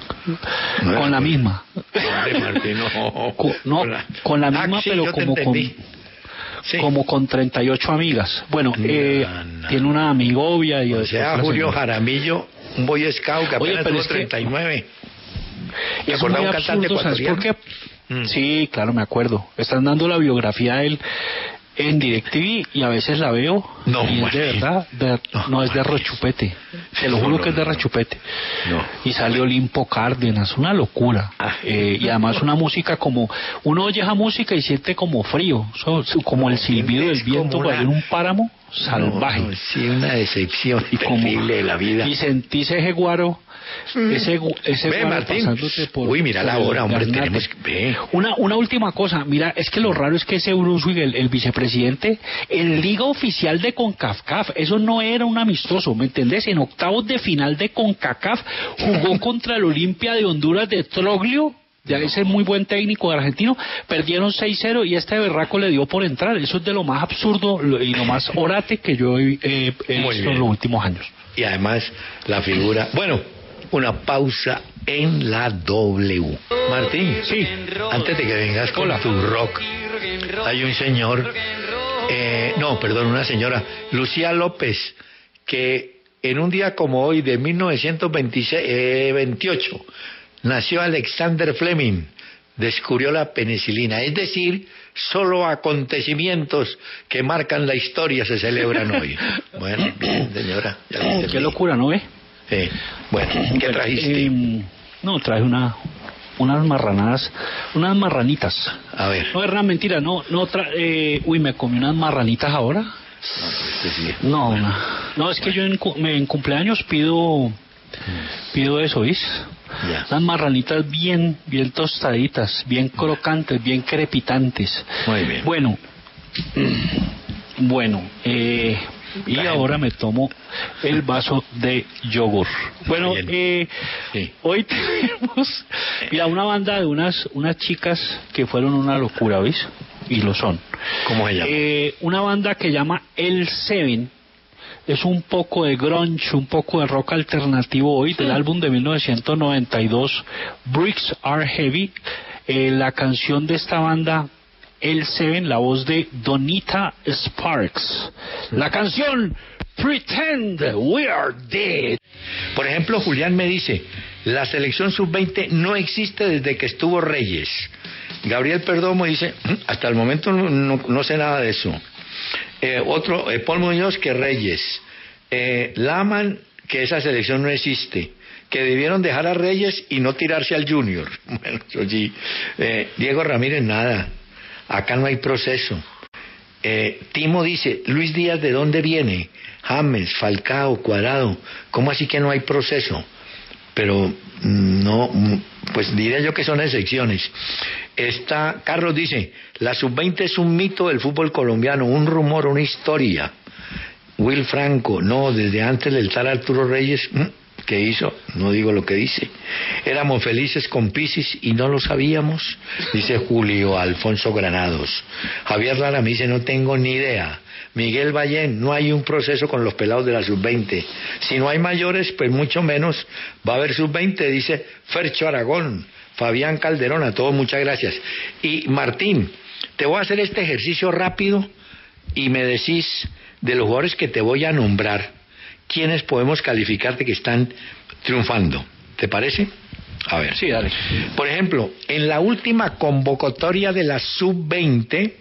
No, Con la misma. Hombre, Martín, no. Con, no, con la misma, Ah, sí, pero yo te como con, entendí. Sí. como con treinta y ocho amigas. Bueno, No, eh, no. tiene una amigovia y O sea, otra Julio señora. Jaramillo, un boy scout que Oye, apenas pero tuvo es que- treinta y nueve. ¿Te Es acordás muy un cantante absurdo, ¿sabes por qué? ecuatoriano? Mm. Sí, claro, me acuerdo. Están dando la biografía de él en DirecTV y a veces la veo No, y es de Martín. verdad, de- No, no es de Martín. rechupete. Te lo No, juro no, que es de no, no. rechupete. No. Y sale Olimpo Cárdenas, una locura. Ah. Eh, y además una música como, uno oye esa música y siente como frío, so- como el silbido del Es viento como por ahí en una- un páramo salvaje. No, no, sí, una decepción Y como- terrible de la vida. Y sentís ese guaro, ese, gu- ese Ve, guaro Martín. pasándote por... Uy, mira por la el hora, hombre, garnate. tenemos que... Ve. Una, una última cosa, mira, es que lo raro es que ese Brunswick, el, el vicepresidente, en liga oficial de CONCACAF, eso no era un amistoso, ¿me entendés? En octavos de final de CONCACAF jugó contra el Olimpia de Honduras de Troglio, ya ese muy buen técnico argentino, perdieron seis cero y este berraco le dio por entrar. Eso es de lo más absurdo lo- y lo más orate que yo he, he- he Muy visto bien. en los últimos años. Y además la figura... Bueno, una pausa en la W. Martín, Sí. antes de que vengas con Hola. tu rock, hay un señor, eh, no, perdón, una señora, Lucía López, que en un día como hoy de mil novecientos veintiocho nació Alexander Fleming, descubrió la penicilina, es decir, solo acontecimientos que marcan la historia se celebran hoy. Bueno, bien, señora, ya lo entendí. Qué locura, ¿no ve? Sí. Bueno, ¿qué Bueno, trajiste? eh, no, traje una, unas marranadas, unas marranitas. A ver. No, Hernán, mentira, no, no tra eh, uy, me comí unas marranitas ahora. No, pues, sí, sí. No, no, no, es que yo en, cu- me- en cumpleaños pido, pido eso, ¿viste? Ya. Unas marranitas bien, bien tostaditas, bien crocantes, bien crepitantes. Muy bien. Bueno, bueno, eh, y Traemos. ahora me tomo el vaso de yogur. Bueno, Bien. eh, Sí. hoy tenemos, mira, una banda de unas, unas chicas que fueron una locura, ¿veis? Y lo son. ¿Cómo se llama? Eh, una banda que llama El Seven. Es un poco de grunge, un poco de rock alternativo hoy, del álbum de mil novecientos noventa y dos, Bricks Are Heavy. Eh, la canción de esta banda, El Seven, la voz de Donita Sparks. La canción, Pretend We Are Dead. Por ejemplo, Julián me dice, la selección sub veinte no existe desde que estuvo Reyes. Gabriel Perdomo dice, "Mm, hasta el momento no, no- no sé nada de eso. Eh, otro, eh, Paul Muñoz, que Reyes. Eh, Laman, que esa selección no existe. Que debieron dejar a Reyes y no tirarse al Junior. Bueno, eso sí. Eh, Diego Ramírez, nada. Acá no hay proceso. Eh, Timo dice, Luis Díaz, ¿de dónde viene? James, Falcao, Cuadrado. ¿Cómo así que no hay proceso? Pero mm, no, mm, pues diré yo que son excepciones. Está, Carlos dice, la sub veinte es un mito del fútbol colombiano, un rumor, una historia. Will Franco, no, desde antes del tal Arturo Reyes, ¿mm? ¿Qué hizo? No digo lo que dice. Éramos felices con Pisis y no lo sabíamos, dice Julio Alfonso Granados. Javier Lara me dice, no tengo ni idea. Miguel Ballén, no hay un proceso con los pelados de la sub veinte. Si no hay mayores, pues mucho menos va a haber sub veinte, dice Fercho Aragón. Fabián Calderón, a todos muchas gracias. Y Martín, te voy a hacer este ejercicio rápido y me decís de los jugadores que te voy a nombrar, ¿quiénes podemos calificarte que están triunfando? ¿Te parece? A ver. Sí, dale. Por ejemplo, en la última convocatoria de la sub veinte,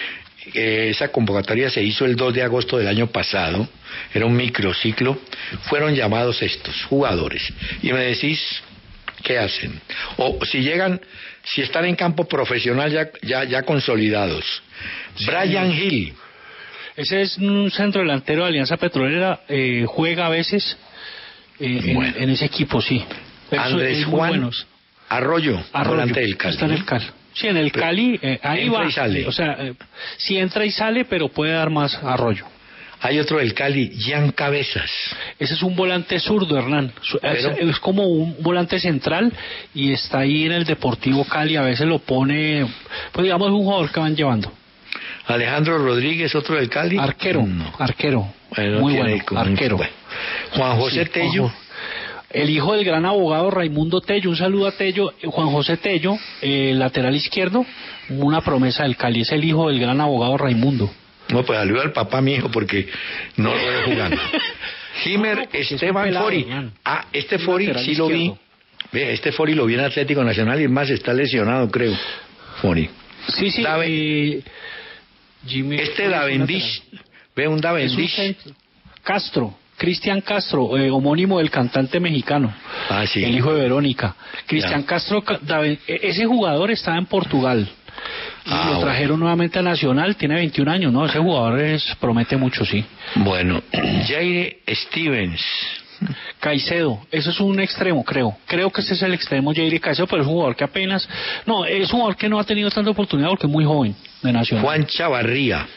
eh, esa convocatoria se hizo el dos de agosto del año pasado, era un microciclo, fueron llamados estos jugadores. Y me decís ¿qué hacen? O si llegan, si están en campo profesional ya ya, ya consolidados. Sí. Brian Hill. Ese es un centro delantero de Alianza Petrolera, eh, juega a veces eh, bueno. en, en ese equipo, sí. Pero Andrés Juan buenos. Arroyo, Arroyo, volante del Cali. Está en el Cali. Sí, en el pero Cali, eh, ahí va. Y sale. O sea, eh, sí entra y sale, pero puede dar más Arroyo. Hay otro del Cali, Jan Cabezas. Ese es un volante zurdo, Hernán. Pero, es, es como un volante central y está ahí en el Deportivo Cali. A veces lo pone, pues digamos, un jugador que van llevando. Alejandro Rodríguez, otro del Cali. Arquero, no. arquero. Bueno, muy bueno, arquero. Bueno. Juan José sí, Tello. Juan, el hijo del gran abogado Raimundo Tello, un saludo a Tello. Juan José Tello, eh, lateral izquierdo, una promesa del Cali. Es el hijo del gran abogado Raimundo. No, pues saludo al papá mi hijo porque no lo veo jugando. Jimer no, Esteban pelado, Fori. Man. Ah, este Fori sí izquierdo. Lo vi. Ve, este Fori lo vi en Atlético Nacional y es más, está lesionado, creo. Fori. Sí, sí. Dave... Eh, Jimmy este Davendish. Ve un Davendish. Castro. Cristian Castro, eh, homónimo del cantante mexicano. Ah, sí. El hijo de Verónica. Cristian Castro, Daven... ese jugador estaba en Portugal. Y ah, lo trajeron bueno. nuevamente a Nacional, tiene veintiún años, ¿no? Ese jugador es, promete mucho, sí. Bueno, Jair Stevens. Caicedo, eso es un extremo, creo. Creo que ese es el extremo, Jair Caicedo, pero es un jugador que apenas... No, es un jugador que no ha tenido tanta oportunidad porque es muy joven de Nacional. Juan Chavarría.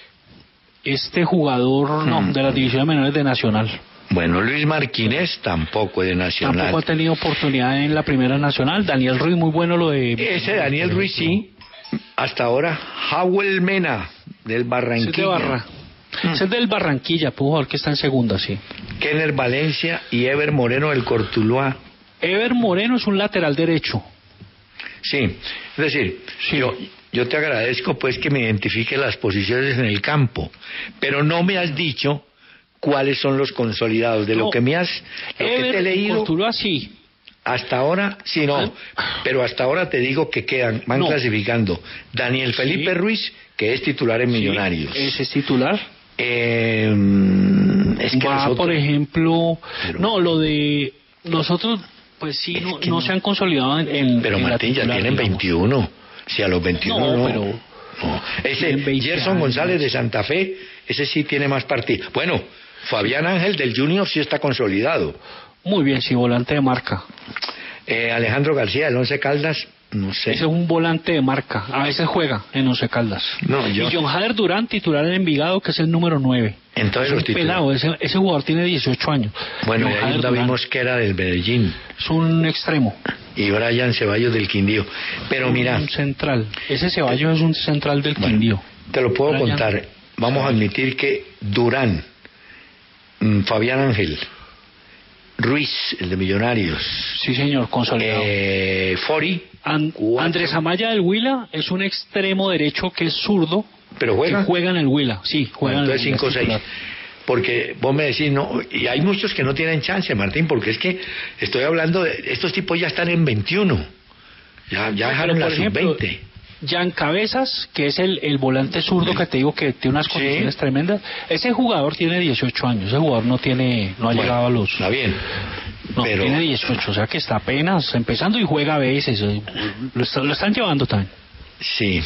Este jugador, no, hmm. de las divisiones menores de Nacional. Bueno, Luis Marquínez tampoco de Nacional. Tampoco ha tenido oportunidad en la primera Nacional. Daniel Ruiz, muy bueno lo de... Ese Daniel Ruiz sí. Hasta ahora, Howell Mena, del Barranquilla. Ese es, de Barra. mm. Ese es del Barranquilla, pues, jugador que está en segunda, sí. Kenner Valencia y Ever Moreno del Cortuluá. Ever Moreno es un lateral derecho. Sí, es decir, sí. yo... Yo te agradezco pues que me identifique las posiciones en el campo, pero no me has dicho cuáles son los consolidados de no, lo que me has lo Ever, que te he leído. Cortuluá, sí. Hasta ahora, sí, no, pero hasta ahora te digo que quedan, van no. clasificando Daniel Felipe sí. Ruiz, que es titular en Millonarios. Sí, ese es titular. Eh, es que Va, nosotros... por ejemplo, pero... no, lo de nosotros, pues sí, no, no, no se han consolidado en, en Pero en Martín, ya tienen digamos. veintiuno. Si a los veintiuno no, no, pero no. Ese Gerson años. González de Santa Fe, ese sí tiene más partido. Bueno, Fabián Ángel del Junior sí está consolidado. Muy bien, sí, volante de marca. Eh, Alejandro García del Once Caldas, no sé. Ese es un volante de marca, a veces juega en Once Caldas. No, yo... Y John Jader Durán, titular en Envigado, que es el número nueve. Entonces es un pelado, ese, ese jugador tiene dieciocho años. Bueno, y ahí David Mosquera del Medellín. Es un extremo. Y Brian Ceballos del Quindío. Pero un, mira... Un central. Ese Ceballos es un central del bueno, Quindío. Te lo puedo Brian... contar. Vamos a admitir que Durán, mmm, Fabián Ángel, Ruiz, el de Millonarios. Sí, señor, consolidado. Eh, Fori. An Andrés Amaya del Huila es un extremo derecho que es zurdo. ¿Pero juega? Que juega en el Huila, sí, juega bueno, en el cinco o seis. Porque vos me decís, no, y hay muchos que no tienen chance, Martín, porque es que estoy hablando de, estos tipos ya están en veintiuno, ya, ya dejaron la sub veinte. Jan Cabezas, que es el, el volante zurdo que te digo que tiene unas condiciones sí. tremendas, ese jugador tiene dieciocho años, ese jugador no tiene, no ha bueno, llegado a los... Está bien. No, pero... tiene dieciocho, o sea que está apenas empezando y juega a veces, lo, está, lo están llevando también. Sí,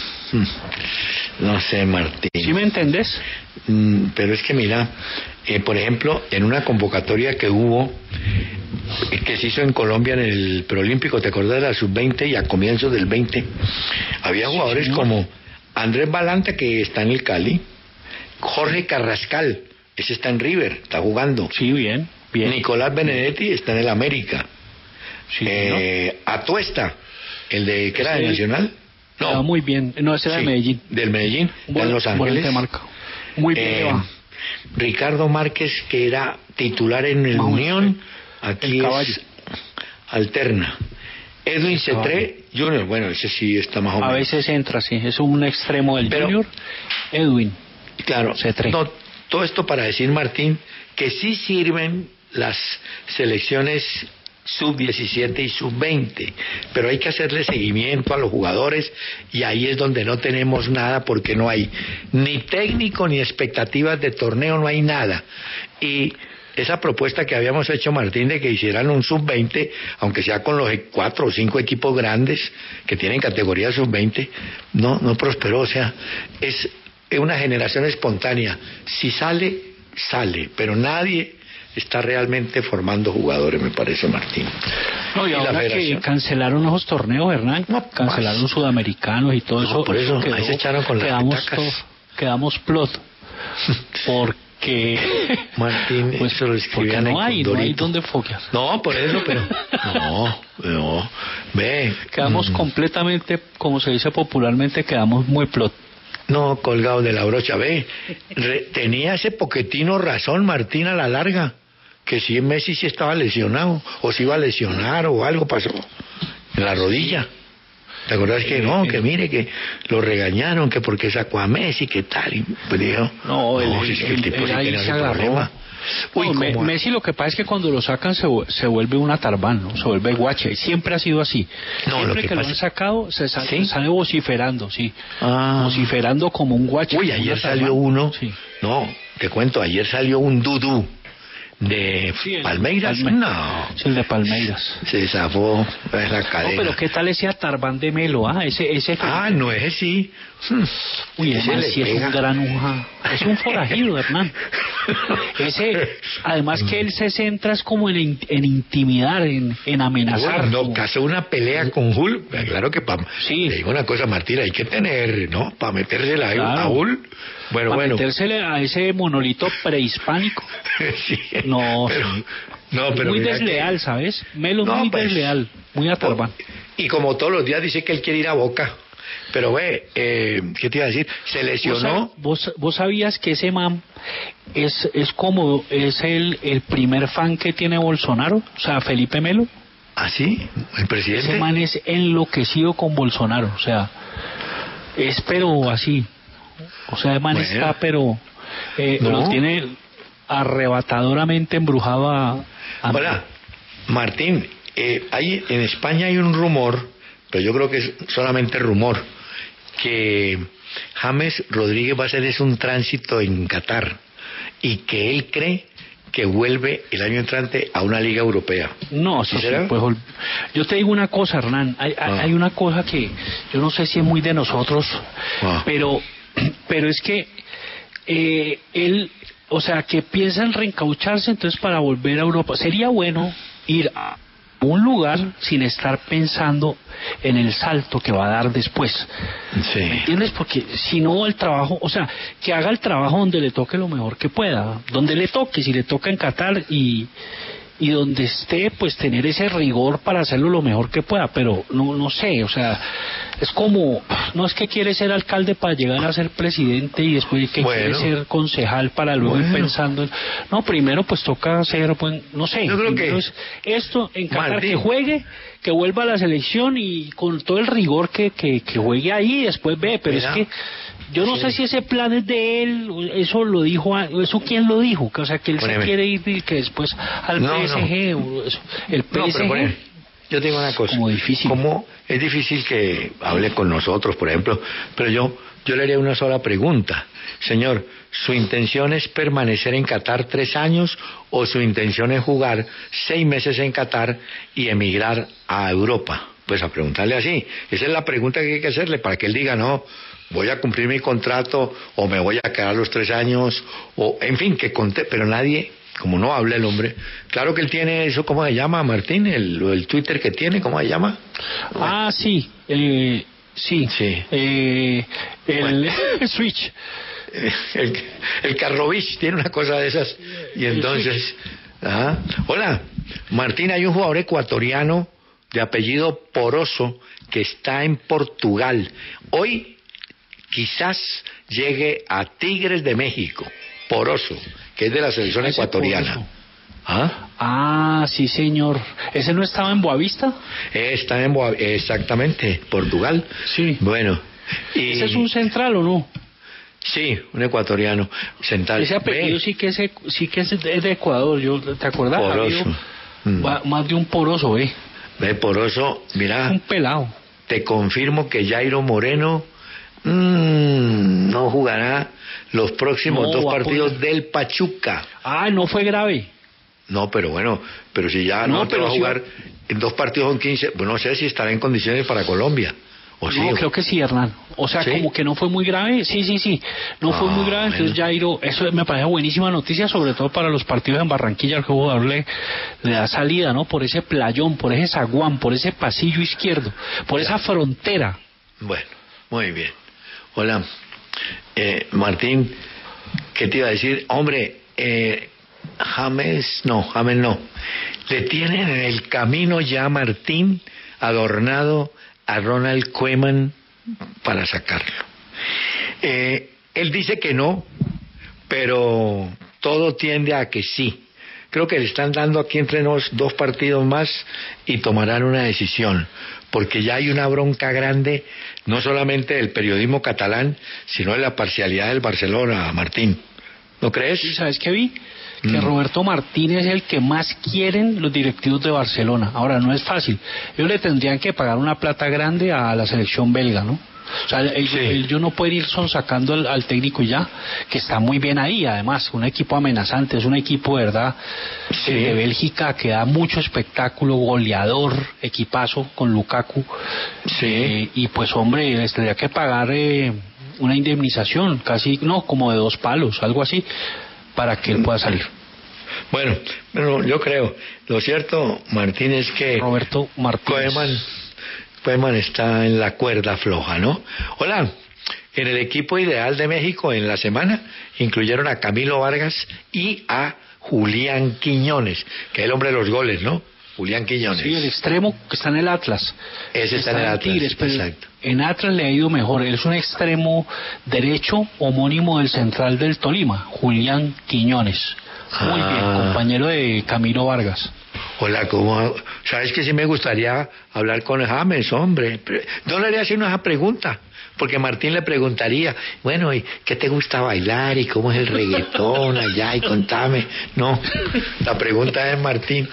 no sé, Martín. ¿Sí me entendés? Mm, pero es que mira, eh, por ejemplo, en una convocatoria que hubo, eh, que se hizo en Colombia en el Preolímpico, ¿te acordás de la sub veinte? Y a comienzos del veinte, había sí, jugadores señor. como Andrés Balanta, que está en el Cali, Jorge Carrascal, ese está en River, está jugando. Sí, bien, bien. Nicolás Benedetti está en el América. Sí, eh, Atuesta, el de que era de Nacional. No, ah, muy bien. No, ese era sí, de Medellín. Del Medellín, bueno, en Los Ángeles. Marca. Muy bien. Eh, Ricardo Márquez, que era titular en el Vamos, Unión, aquí el es alterna. Edwin Cetré Junior, bueno, ese sí está más o menos. A veces entra, sí, es un extremo del Pero, Junior. Edwin. Claro, no, todo esto para decir, Martín, que sí sirven las selecciones sub diecisiete y sub veinte, pero hay que hacerle seguimiento a los jugadores y ahí es donde no tenemos nada porque no hay ni técnico ni expectativas de torneo, no hay nada. Y esa propuesta que habíamos hecho, Martín, de que hicieran un sub veinte, aunque sea con los cuatro o cinco equipos grandes que tienen categoría sub veinte, no, no prosperó. O sea, es una generación espontánea. Si sale, sale, pero nadie está realmente formando jugadores, me parece, Martín. No, y, y ahora que cancelaron esos torneos, Hernán, no, cancelaron más sudamericanos y todo no, eso. Por eso, quedó, ahí se echaron con quedamos las petacas. To, quedamos plot. Porque... Martín, pues, eso lo escribían no en hay, no hay donde foquear. No, por eso, pero... No, no, ve. Quedamos mm. completamente, como se dice popularmente, quedamos muy plot. No, colgado de la brocha, ve. Re, tenía ese Pochettino razón, Martín, a la larga. Que si Messi sí estaba lesionado, o se iba a lesionar, o algo pasó en la rodilla. ¿Te acordás que no? Que mire, que lo regañaron, que porque sacó a Messi, que tal. Y pues dijo, no, el, no, si es que el tipo el, sí ahí tiene se ese problema. Uy, no, Me, Messi lo que pasa es que cuando lo sacan se, se vuelve una tarbán, ¿no? Se vuelve guache. Siempre ha sido así. No, Siempre lo que, que pasa... lo han sacado se sale, ¿sí? sale vociferando, sí. Ah. Vociferando como un guache. Uy, ayer salió uno. Sí. No, te cuento, ayer salió un dudú. ¿De sí, Palmeiras? Palme... No. Sí, el de Palmeiras. Se zafó es la cadena. No, pero ¿qué tal ese Atarbán de Melo? Ah, ese... ese ah, no, ese sí. Uy, ese sí es un gran uja. Es un forajido, Hernán. Ese, además que él se centra es como en, en intimidar, en, en amenazar. Bueno, no, como... casó una pelea con Hull. Claro que para... Sí. Te digo una cosa, Martín, hay que tener, ¿no? Para metérsela claro. a Hull. Bueno, para bueno. metérsele a ese monolito prehispánico. Sí. No, pero, no, pero muy desleal, que... ¿sabes? Melo no, muy pues, desleal, muy Atarbán. Y como todos los días dice que él quiere ir a Boca. Pero ve, eh, ¿qué te iba a decir? Se lesionó. ¿Vos, vos, vos sabías que ese man es, es como, es el, el primer fan que tiene Bolsonaro? O sea, Felipe Melo. ¿Ah, sí? ¿El presidente? Ese man es enloquecido con Bolsonaro, o sea, es pero así. O sea, el man bueno. está, pero eh, no. lo tiene arrebatadoramente embrujado a... a Hola, Martín, eh, hay, en España hay un rumor, pero yo creo que es solamente rumor, que James Rodríguez va a hacer es un tránsito en Qatar y que él cree que vuelve el año entrante a una liga europea. No, sí, sí, pues, yo te digo una cosa, Hernán, hay, ah. hay una cosa que yo no sé si es muy de nosotros, ah. pero, pero es que eh, él, o sea, que piensa en reencaucharse entonces para volver a Europa. Sería bueno ir a un lugar sin estar pensando en el salto que va a dar después. Sí. ¿Me entiendes? Porque si no el trabajo, o sea, que haga el trabajo donde le toque lo mejor que pueda, donde le toque, si le toca en Qatar y y donde esté, pues tener ese rigor para hacerlo lo mejor que pueda, pero no no sé, o sea, es como, no es que quiere ser alcalde para llegar a ser presidente y después que bueno. quiere ser concejal para luego bueno. ir pensando, en, no, primero pues toca ser, pues, no sé, yo creo que es esto, en Qatar que juegue, que vuelva a la selección y con todo el rigor que, que, que juegue ahí y después ve, pero Mira. es que yo no sí. sé si ese plan es de él, eso lo dijo, eso quién lo dijo, o sea, que él Poneme. se quiere ir y que después al no, P S G, no. el P S G. No, pero yo tengo una cosa, como difícil. Como es difícil que hable con nosotros, por ejemplo, pero yo, yo le haría una sola pregunta. Señor, ¿su intención es permanecer en Qatar tres años o su intención es jugar seis meses en Qatar y emigrar a Europa? Pues a preguntarle así. Esa es la pregunta que hay que hacerle para que él diga, no, voy a cumplir mi contrato o me voy a quedar los tres años o en fin, que conté, pero nadie, como no habla el hombre, claro que él tiene eso, ¿cómo se llama, Martín? El, el Twitter que tiene, ¿cómo se llama? Ah, sí, eh, sí, sí. Eh, el bueno. Switch. El, el Carrovich tiene una cosa de esas y entonces, ajá. Hola, Martín, hay un jugador ecuatoriano de apellido Poroso que está en Portugal. Hoy quizás llegue a Tigres de México, Poroso, que es de la selección ¿Ese ecuatoriana. Poroso? ¿Ah? Ah, sí, señor. ¿Ese no estaba en Boavista? Está en Boavista, exactamente, Portugal. Sí. Bueno. Y... ¿Ese es un central o no? Sí, un ecuatoriano central. Ese apellido sí que es sí que es de Ecuador. Yo, ¿te acuerdas? Poroso. Mm. Más de un Poroso, ¿eh? Ve, Poroso, mira. Un pelado. Te confirmo que Jairo Moreno mmm, no jugará los próximos no, dos partidos por... del Pachuca. Ah, no fue grave. No, pero bueno, pero si ya no, No, te pero va a sí jugar va- en dos partidos con quince, pues no sé si estará en condiciones para Colombia. ¿O sí? No, creo que sí, Hernán. O sea, ¿Sí? como que no fue muy grave. Sí, sí, sí. No fue Ah, muy grave. Entonces, bueno. Jairo, eso me parece buenísima noticia, sobre todo para los partidos en Barranquilla, al jugador le, le da salida, ¿no? Por ese playón, por ese zaguán, por ese pasillo izquierdo, por Ya. esa frontera. Bueno, muy bien. Hola, eh, Martín, ¿qué te iba a decir? Hombre, eh, James, no, James no. Le tienen en el camino ya, Martín, adornado a Ronald Koeman para sacarlo. Eh, él dice que no, pero todo tiende a que sí. Creo que le están dando aquí entre nos dos partidos más y tomarán una decisión, porque ya hay una bronca grande, no solamente del periodismo catalán, sino de la parcialidad del Barcelona, Martín. ¿No crees? ¿Y sabes qué vi? Que Mm. Roberto Martínez es el que más quieren los directivos de Barcelona. Ahora, no es fácil. Ellos le tendrían que pagar una plata grande a la selección belga, ¿no? O sea, ellos, Sí. ellos no pueden ir sonsacando al, al técnico y ya, que está muy bien ahí, además, un equipo amenazante, es un equipo, de verdad, Sí. eh, de Bélgica, que da mucho espectáculo, goleador, equipazo con Lukaku. Sí. Eh, y pues, hombre, les tendría que pagar eh, una indemnización, casi, no, como de dos palos, algo así, para que él pueda salir. Bueno, bueno, yo creo. Lo cierto, Martín, es que Roberto Martínez. Koeman, Koeman está en la cuerda floja, ¿no? Hola, en el equipo ideal de México en la semana incluyeron a Camilo Vargas y a Julián Quiñones, que es el hombre de los goles, ¿no? Julián Quiñones. Sí, el extremo que está en el Atlas. Ese está en el Atlas, Tigres, pero exacto. en Atlas le ha ido mejor. Él es un extremo derecho homónimo del central del Tolima, Julián Quiñones. Muy Ah. bien, compañero de Camilo Vargas. Hola, ¿cómo? ¿Sabes que sí me gustaría hablar con James, hombre? Pero no le haría así una pregunta, porque Martín le preguntaría, bueno, ¿y qué te gusta bailar? ¿Y cómo es el reggaetón allá? Y contame. No, la pregunta es, Martín,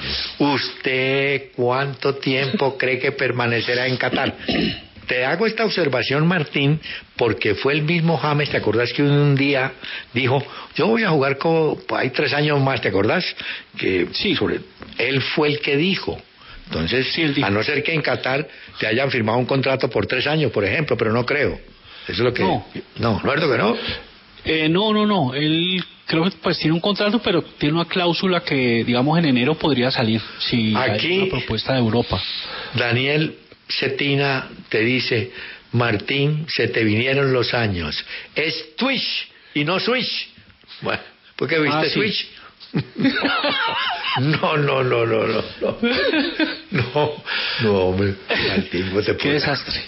¿usted cuánto tiempo cree que permanecerá en Qatar? Te hago esta observación, Martín, porque fue el mismo James, ¿te acordás que un día dijo, yo voy a jugar como, hay tres años más, ¿te acordás? Que Sí. sobre, él fue el que dijo. Entonces, Sí, él dijo. a no ser que en Qatar te hayan firmado un contrato por tres años, por ejemplo, pero no creo. Eso es lo que... No. No, ¿no es verdad que no? Eh, no, no, no. Él creo que pues tiene un contrato, pero tiene una cláusula que, digamos, en enero podría salir si Aquí- hay una propuesta de Europa. Daniel Cetina te dice, Martín, se te vinieron los años. Es Twitch y no Switch. Bueno, ¿por qué viste Ah, sí. Switch? No, no, no, no, no, no. No, no, hombre, Martín, no te Qué puedes. desastre.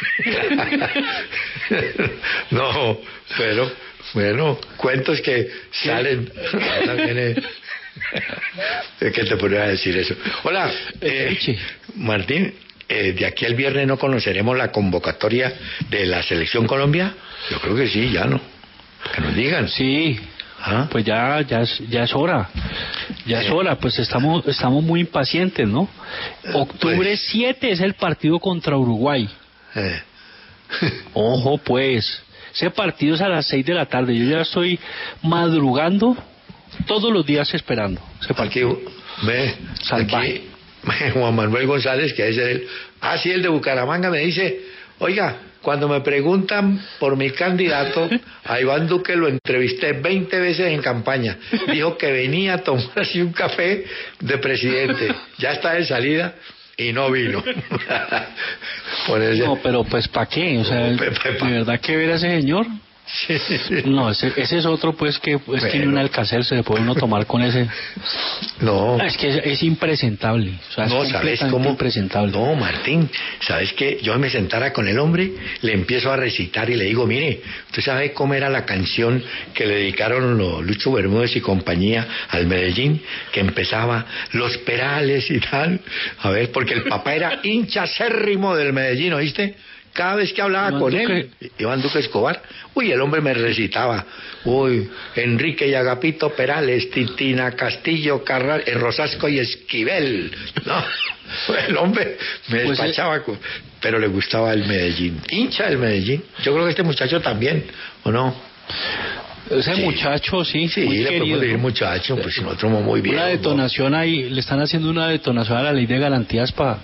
No, pero, bueno, cuentos que salen. Ahora viene- ¿Qué te podría decir eso? Hola, eh, Eche. Martín, eh, ¿de aquí al viernes no conoceremos la convocatoria de la Selección Colombia? Yo creo que sí, ya no. Que nos digan. Sí, ¿Ah? pues ya, ya, es, ya es hora. Ya es Sí. hora, pues estamos, estamos muy impacientes, ¿no? Octubre Pues- siete es el partido contra Uruguay. Eh. Ojo, pues. Ese partido es a las seis de la tarde. Yo ya estoy madrugando todos los días esperando ese Aquí, partido. ve, Salvaje. aquí, Juan Manuel González, que es el, ah, sí, el de Bucaramanga, me dice, oiga, cuando me preguntan por mi candidato, a Iván Duque lo entrevisté veinte veces en campaña. Dijo que venía a tomarse un café de presidente. Ya está de salida y no vino. Por ese- No, pero pues ¿para qué? O sea, Pe- pe- pa- ¿de verdad que ver a ese señor? Sí, sí, sí. No, ese, ese es otro pues que pues, Bueno. tiene un alcacel, se le puede uno tomar con ese. No. Ah, es que es, es impresentable. O sea, es No, ¿sabes completamente cómo? impresentable. No, Martín, ¿sabes qué? Yo me sentara con el hombre, le empiezo a recitar y le digo, mire, ¿usted sabe cómo era la canción que le dedicaron los Lucho Bermúdez y compañía al Medellín? Que empezaba, Los Perales y tal. A ver, porque el papá era hincha acérrimo del Medellín, ¿oíste? Cada vez que hablaba Iván con Duque. él, Iván Duque Escobar, uy, el hombre me recitaba, uy, Enrique y Agapito Perales, Titina Castillo, Carral, en Rosasco y Esquivel, no, el hombre me Pues, despachaba, con- pero le gustaba el Medellín, hincha del Medellín, yo creo que este muchacho también, ¿o no? Ese Sí. muchacho, sí, Sí, muy le querido, podemos decir ¿no? muchacho, pues si nosotros somos muy bien. Una detonación ahí, le están haciendo una detonación a la ley de garantías para,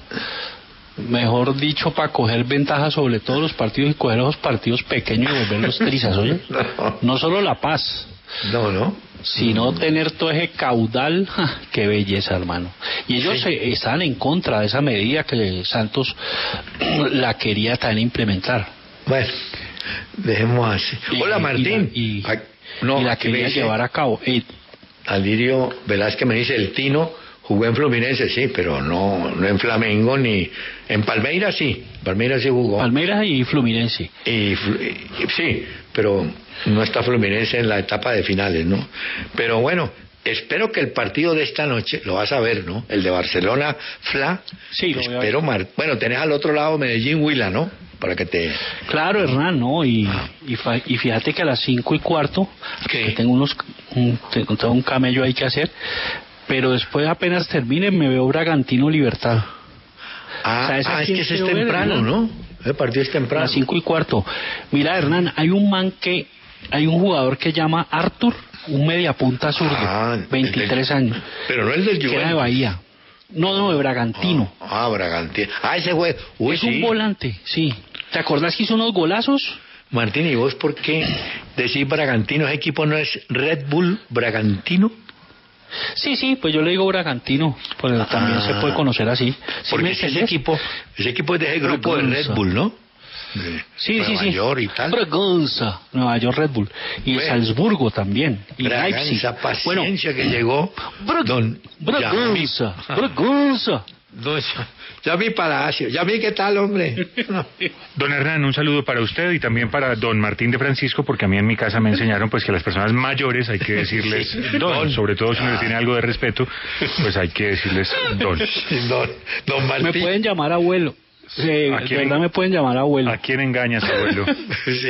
mejor dicho, para coger ventaja sobre todos los partidos y coger esos partidos pequeños y volverlos trizas, oye. No. No solo la paz, No, no. sino tener todo ese caudal. ¡Ja! Qué belleza, hermano. Y ellos Sí. se, están en contra de esa medida que Santos la quería también implementar. Bueno, dejemos así. Y- Hola, y Martín. la- Y, Ay, no, y la aquí me quería dice llevar a cabo. Y, Alirio Velázquez me dice, el Tino jugó en Fluminense, sí, pero no, no en Flamengo ni... En Palmeiras sí, Palmeiras sí jugó. Palmeiras y Fluminense. Y, Flu- y- sí, pero no está Fluminense en la etapa de finales, ¿no? Pero bueno, espero que el partido de esta noche, lo vas a ver, ¿no? El de Barcelona, Fla. Sí, lo voy a espero ver. mar... Bueno, tenés al otro lado Medellín, Huila, ¿no? Para que te... Claro, Hernán, ¿no? Y, y, fa- y fíjate que a las cinco y cuarto, ¿Qué? que tengo unos, un, tengo tengo un camello ahí que hacer, pero después apenas termine me veo Bragantino Libertad. Ah, ¿Sabes a ah, es quién que ese es quiero ver, temprano, Hernán? ¿no? El partido es A temprano. las cinco y cuarto. Mira, Hernán, hay un man que, hay un jugador que llama Arthur, un mediapunta zurdo, Ah, veintitrés el del- años, Pero no el del que era de Juventus. Bahía. No, no, de Bragantino. Ah, Bragantino. Ah, ese fue. Uy, es sí. un volante, sí. ¿Te acordás que hizo unos golazos? Martín, ¿y vos por qué decís Bragantino? ¿Ese equipo no es Red Bull Bragantino? Sí, sí, pues yo le digo Bragantino, pues también Ah. se puede conocer así. ¿Sí Porque me ese entendés? equipo, ese equipo es de ese grupo de Braganza. Red Bull, ¿no? De Sí, Nueva sí, sí. York y tal. Braganza, Nueva York Red Bull. Y Bueno. Salzburgo también. Y Leipzig. Braganza, Bueno, paciencia que llegó Bra- don Braganza, Yamí- Braganza. Don Yamí Palacio. Yamí, ¿qué tal, hombre? No. Don Hernán, un saludo para usted y también para don Martín de Francisco, porque a mí en mi casa me enseñaron pues que a las personas mayores hay que decirles Sí, don, don. sobre todo si uno Ah. le tiene algo de respeto, pues hay que decirles don. Don, don Martín. Me pueden llamar abuelo. Eh, ¿A de quién? verdad me pueden llamar abuelo. ¿A quién engañas, abuelo? Sí.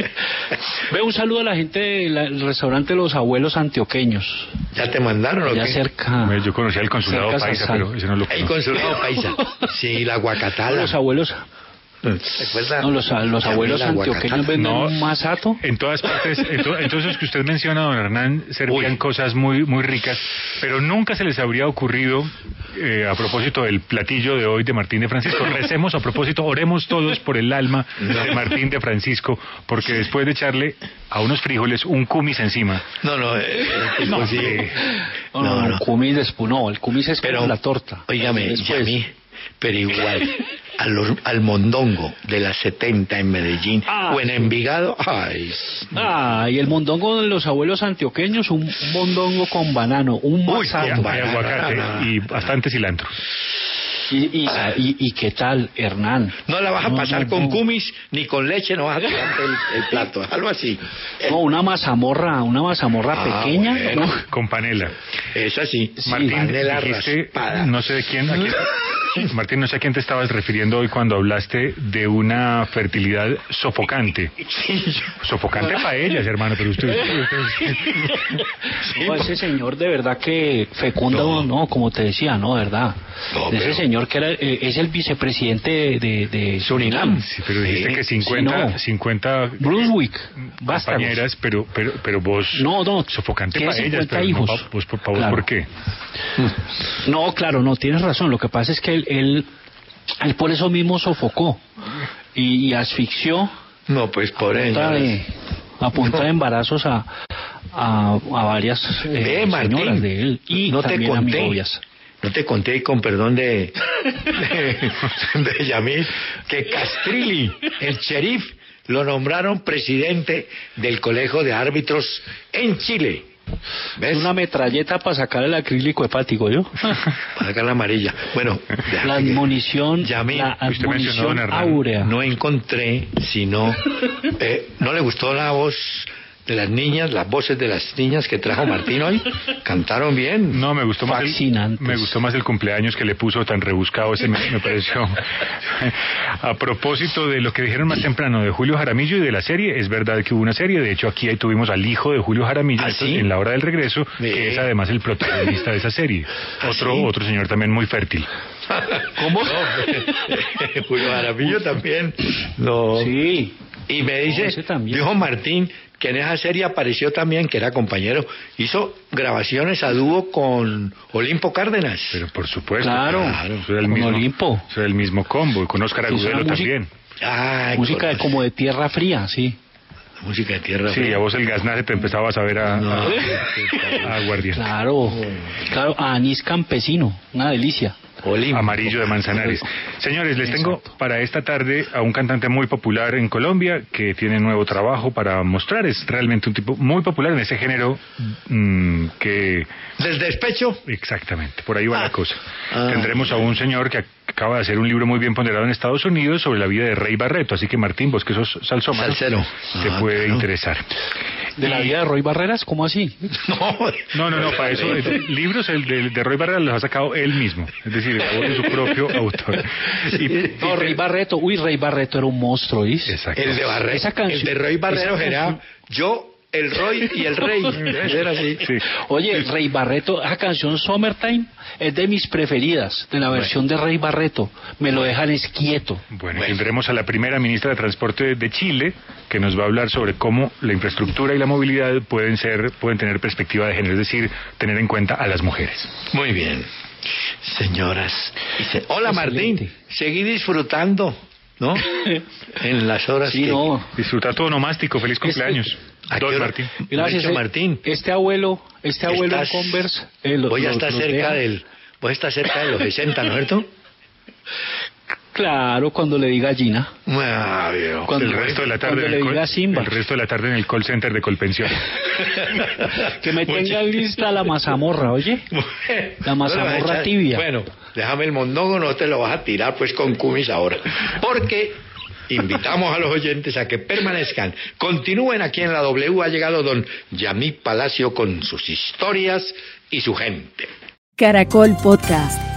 Ve, un saludo a la gente del restaurante Los Abuelos Antioqueños. ¿Ya te mandaron o Ya qué? cerca. Yo conocía el consulado Cerca paisa, Sarsal. pero ese no lo El conozco. consulado paisa. Sí, la guacatala. Los abuelos, ¿Te acuerdas? no, los, los Yamí, abuelos la antioqueños guacatala. venden No. un masato. En todas partes, en, to- en todos esos que usted menciona, don Hernán, servían Uy. cosas muy muy ricas, pero nunca se les habría ocurrido, eh, a propósito del platillo de hoy de Martín de Francisco, recemos a propósito, oremos todos por el alma de Martín de Francisco, porque después de echarle a unos frijoles un cumis encima, No, no, eh, el tipo No, sí. eh, No, no, No, no, no. cumis después, no, el cumis es Pero, como la torta. Óigame, Después. Yamí, pero igual, a los- al mondongo de las setenta en Medellín Ah, o en sí. Envigado, ay, Ah, y el mondongo de los abuelos antioqueños, un mondongo con banano, un Uy, y, masato. qué y aguacate y bastante cilantro. Y, y, y, y qué tal, Hernán? no la vas a No, pasar no, con no. cumis ni con leche, no vas a tirarte el, el plato, algo así. No, una mazamorra, una mazamorra Ah, pequeña. bueno. ¿no? Con panela. Es así, Martín, panela dijiste, raspada. no sé de quién, a quién- Martín, no sé a quién te estabas refiriendo hoy cuando hablaste de una fertilidad sofocante. Sofocante para ellas, hermano, pero usted... No, ese señor de verdad que fecunda, No. no, no como te decía, no, de verdad. No, De ese pero- señor que era, eh, es el vicepresidente de, de, de Surinam. Sí, pero dijiste Sí, que cincuenta, sí, no. cincuenta Brunswick, vástagos. compañeras, pero, pero, pero vos... No, no, Sofocante tiene para ellas, cincuenta pero no hijos. pa- vos, pa- pa vos, Claro. ¿por qué? No, claro, no, tienes razón. Lo que pasa es que él, él, él por eso mismo sofocó y, y asfixió No, pues por a él. punta de, a punta de embarazos a, a, a varias eh, Ve, Martín, señoras de él y no te también a mis conté. novias. No te conté, con perdón de, de, de Yamil, que Castrilli, el sheriff, lo nombraron presidente del Colegio de Árbitros en Chile. ¿Ves? Una metralleta para sacar el acrílico hepático, ¿yo? Para sacar la amarilla. Bueno, La admonición, Yamil, la usted mencionó, admonición don Hernán, áurea. no encontré, sino... Eh, ¿no le gustó la voz de las niñas, las voces de las niñas que trajo Martín hoy? ¿Cantaron bien? No, me gustó más el, Fascinantes. me gustó más el cumpleaños que le puso tan rebuscado, ese me, me pareció. A propósito de lo que dijeron más temprano de Julio Jaramillo y de la serie, es verdad que hubo una serie, de hecho aquí ahí tuvimos al hijo de Julio Jaramillo ¿Ah, esto, sí? en La Hora del Regreso, Ve. que es además el protagonista de esa serie. ¿Ah, Otro sí? otro señor también muy fértil. ¿Cómo? No, Julio Jaramillo también. No. Sí. Y me dice, No, ese también. dijo Martín, que en esa serie apareció también, que era compañero, hizo grabaciones a dúo con Olimpo Cárdenas. Pero por supuesto. Claro, claro. Eso era el con mismo, Olimpo. Eso era el mismo combo, y con Óscar Agudelo también. Ay, música de, con... como de tierra fría, sí. Música de tierra Sí, fría. a vos el gaznate te empezaba a saber a, No. a, a aguardiente. Claro, claro, a anís campesino, una delicia. Olimpo. Amarillo de Manzanares. Señores, les tengo Exacto. para esta tarde a un cantante muy popular en Colombia que tiene nuevo trabajo para mostrar. Es realmente un tipo muy popular en ese género mmm, que... ¿Del despecho? Exactamente, por ahí va Ah. la cosa. Ah. Tendremos a un señor que acaba de hacer un libro muy bien ponderado en Estados Unidos sobre la vida de Rey Barreto. Así que Martín, vos que sos salsómano, Salsero. te Ah, puede claro. interesar. ¿De la vida de Roy Barreras? ¿Cómo así? No, No, no, no, para eso, eh, libros el de, de Roy Barreras los ha sacado él mismo, es decir, la voz de su propio autor. Y, No, Rey Barreto, uy, Rey Barreto era un monstruo, ¿viste? Exacto. el de Barreto. Esa canción- El de Roy Barrero esa era canción- yo, el Roy y el Rey. Era así. Sí. Oye, Rey Barreto, esa canción Summertime es de mis preferidas, de la versión de Rey Barreto. Me lo dejan esquieto. Bueno, Bueno. tendremos a la primera ministra de Transporte de Chile, que nos va a hablar sobre cómo la infraestructura y la movilidad pueden ser, pueden tener perspectiva de género, es decir, tener en cuenta a las mujeres. Muy bien. Señoras. y se- Hola, Excelente. Martín. Seguí disfrutando, ¿no? En las horas Sí, que... no. Disfruta tu onomástico, feliz cumpleaños. ¿A qué Don hora? Martín. Gracias, Mucho, eh. Martín. Este abuelo, este abuelo en Estás- Converse. eh, lo- Voy a lo- estar nos cerca deja. del... Voy a estar cerca de los sesenta, ¿no es cierto? Claro, cuando le diga Gina. Ah, veo. Cuando- El resto de la tarde cuando en le el, call- diga Simba. el resto de la tarde en el call center de Colpensión. Que me tenga lista la mazamorra, oye. La mazamorra Bueno, echa- tibia. Bueno, déjame el mondongo, no te lo vas a tirar pues con cumis ahora. Porque invitamos a los oyentes a que permanezcan. Continúen aquí en la W. Ha llegado don Yamí Palacio con sus historias y su gente. Caracol Podcast.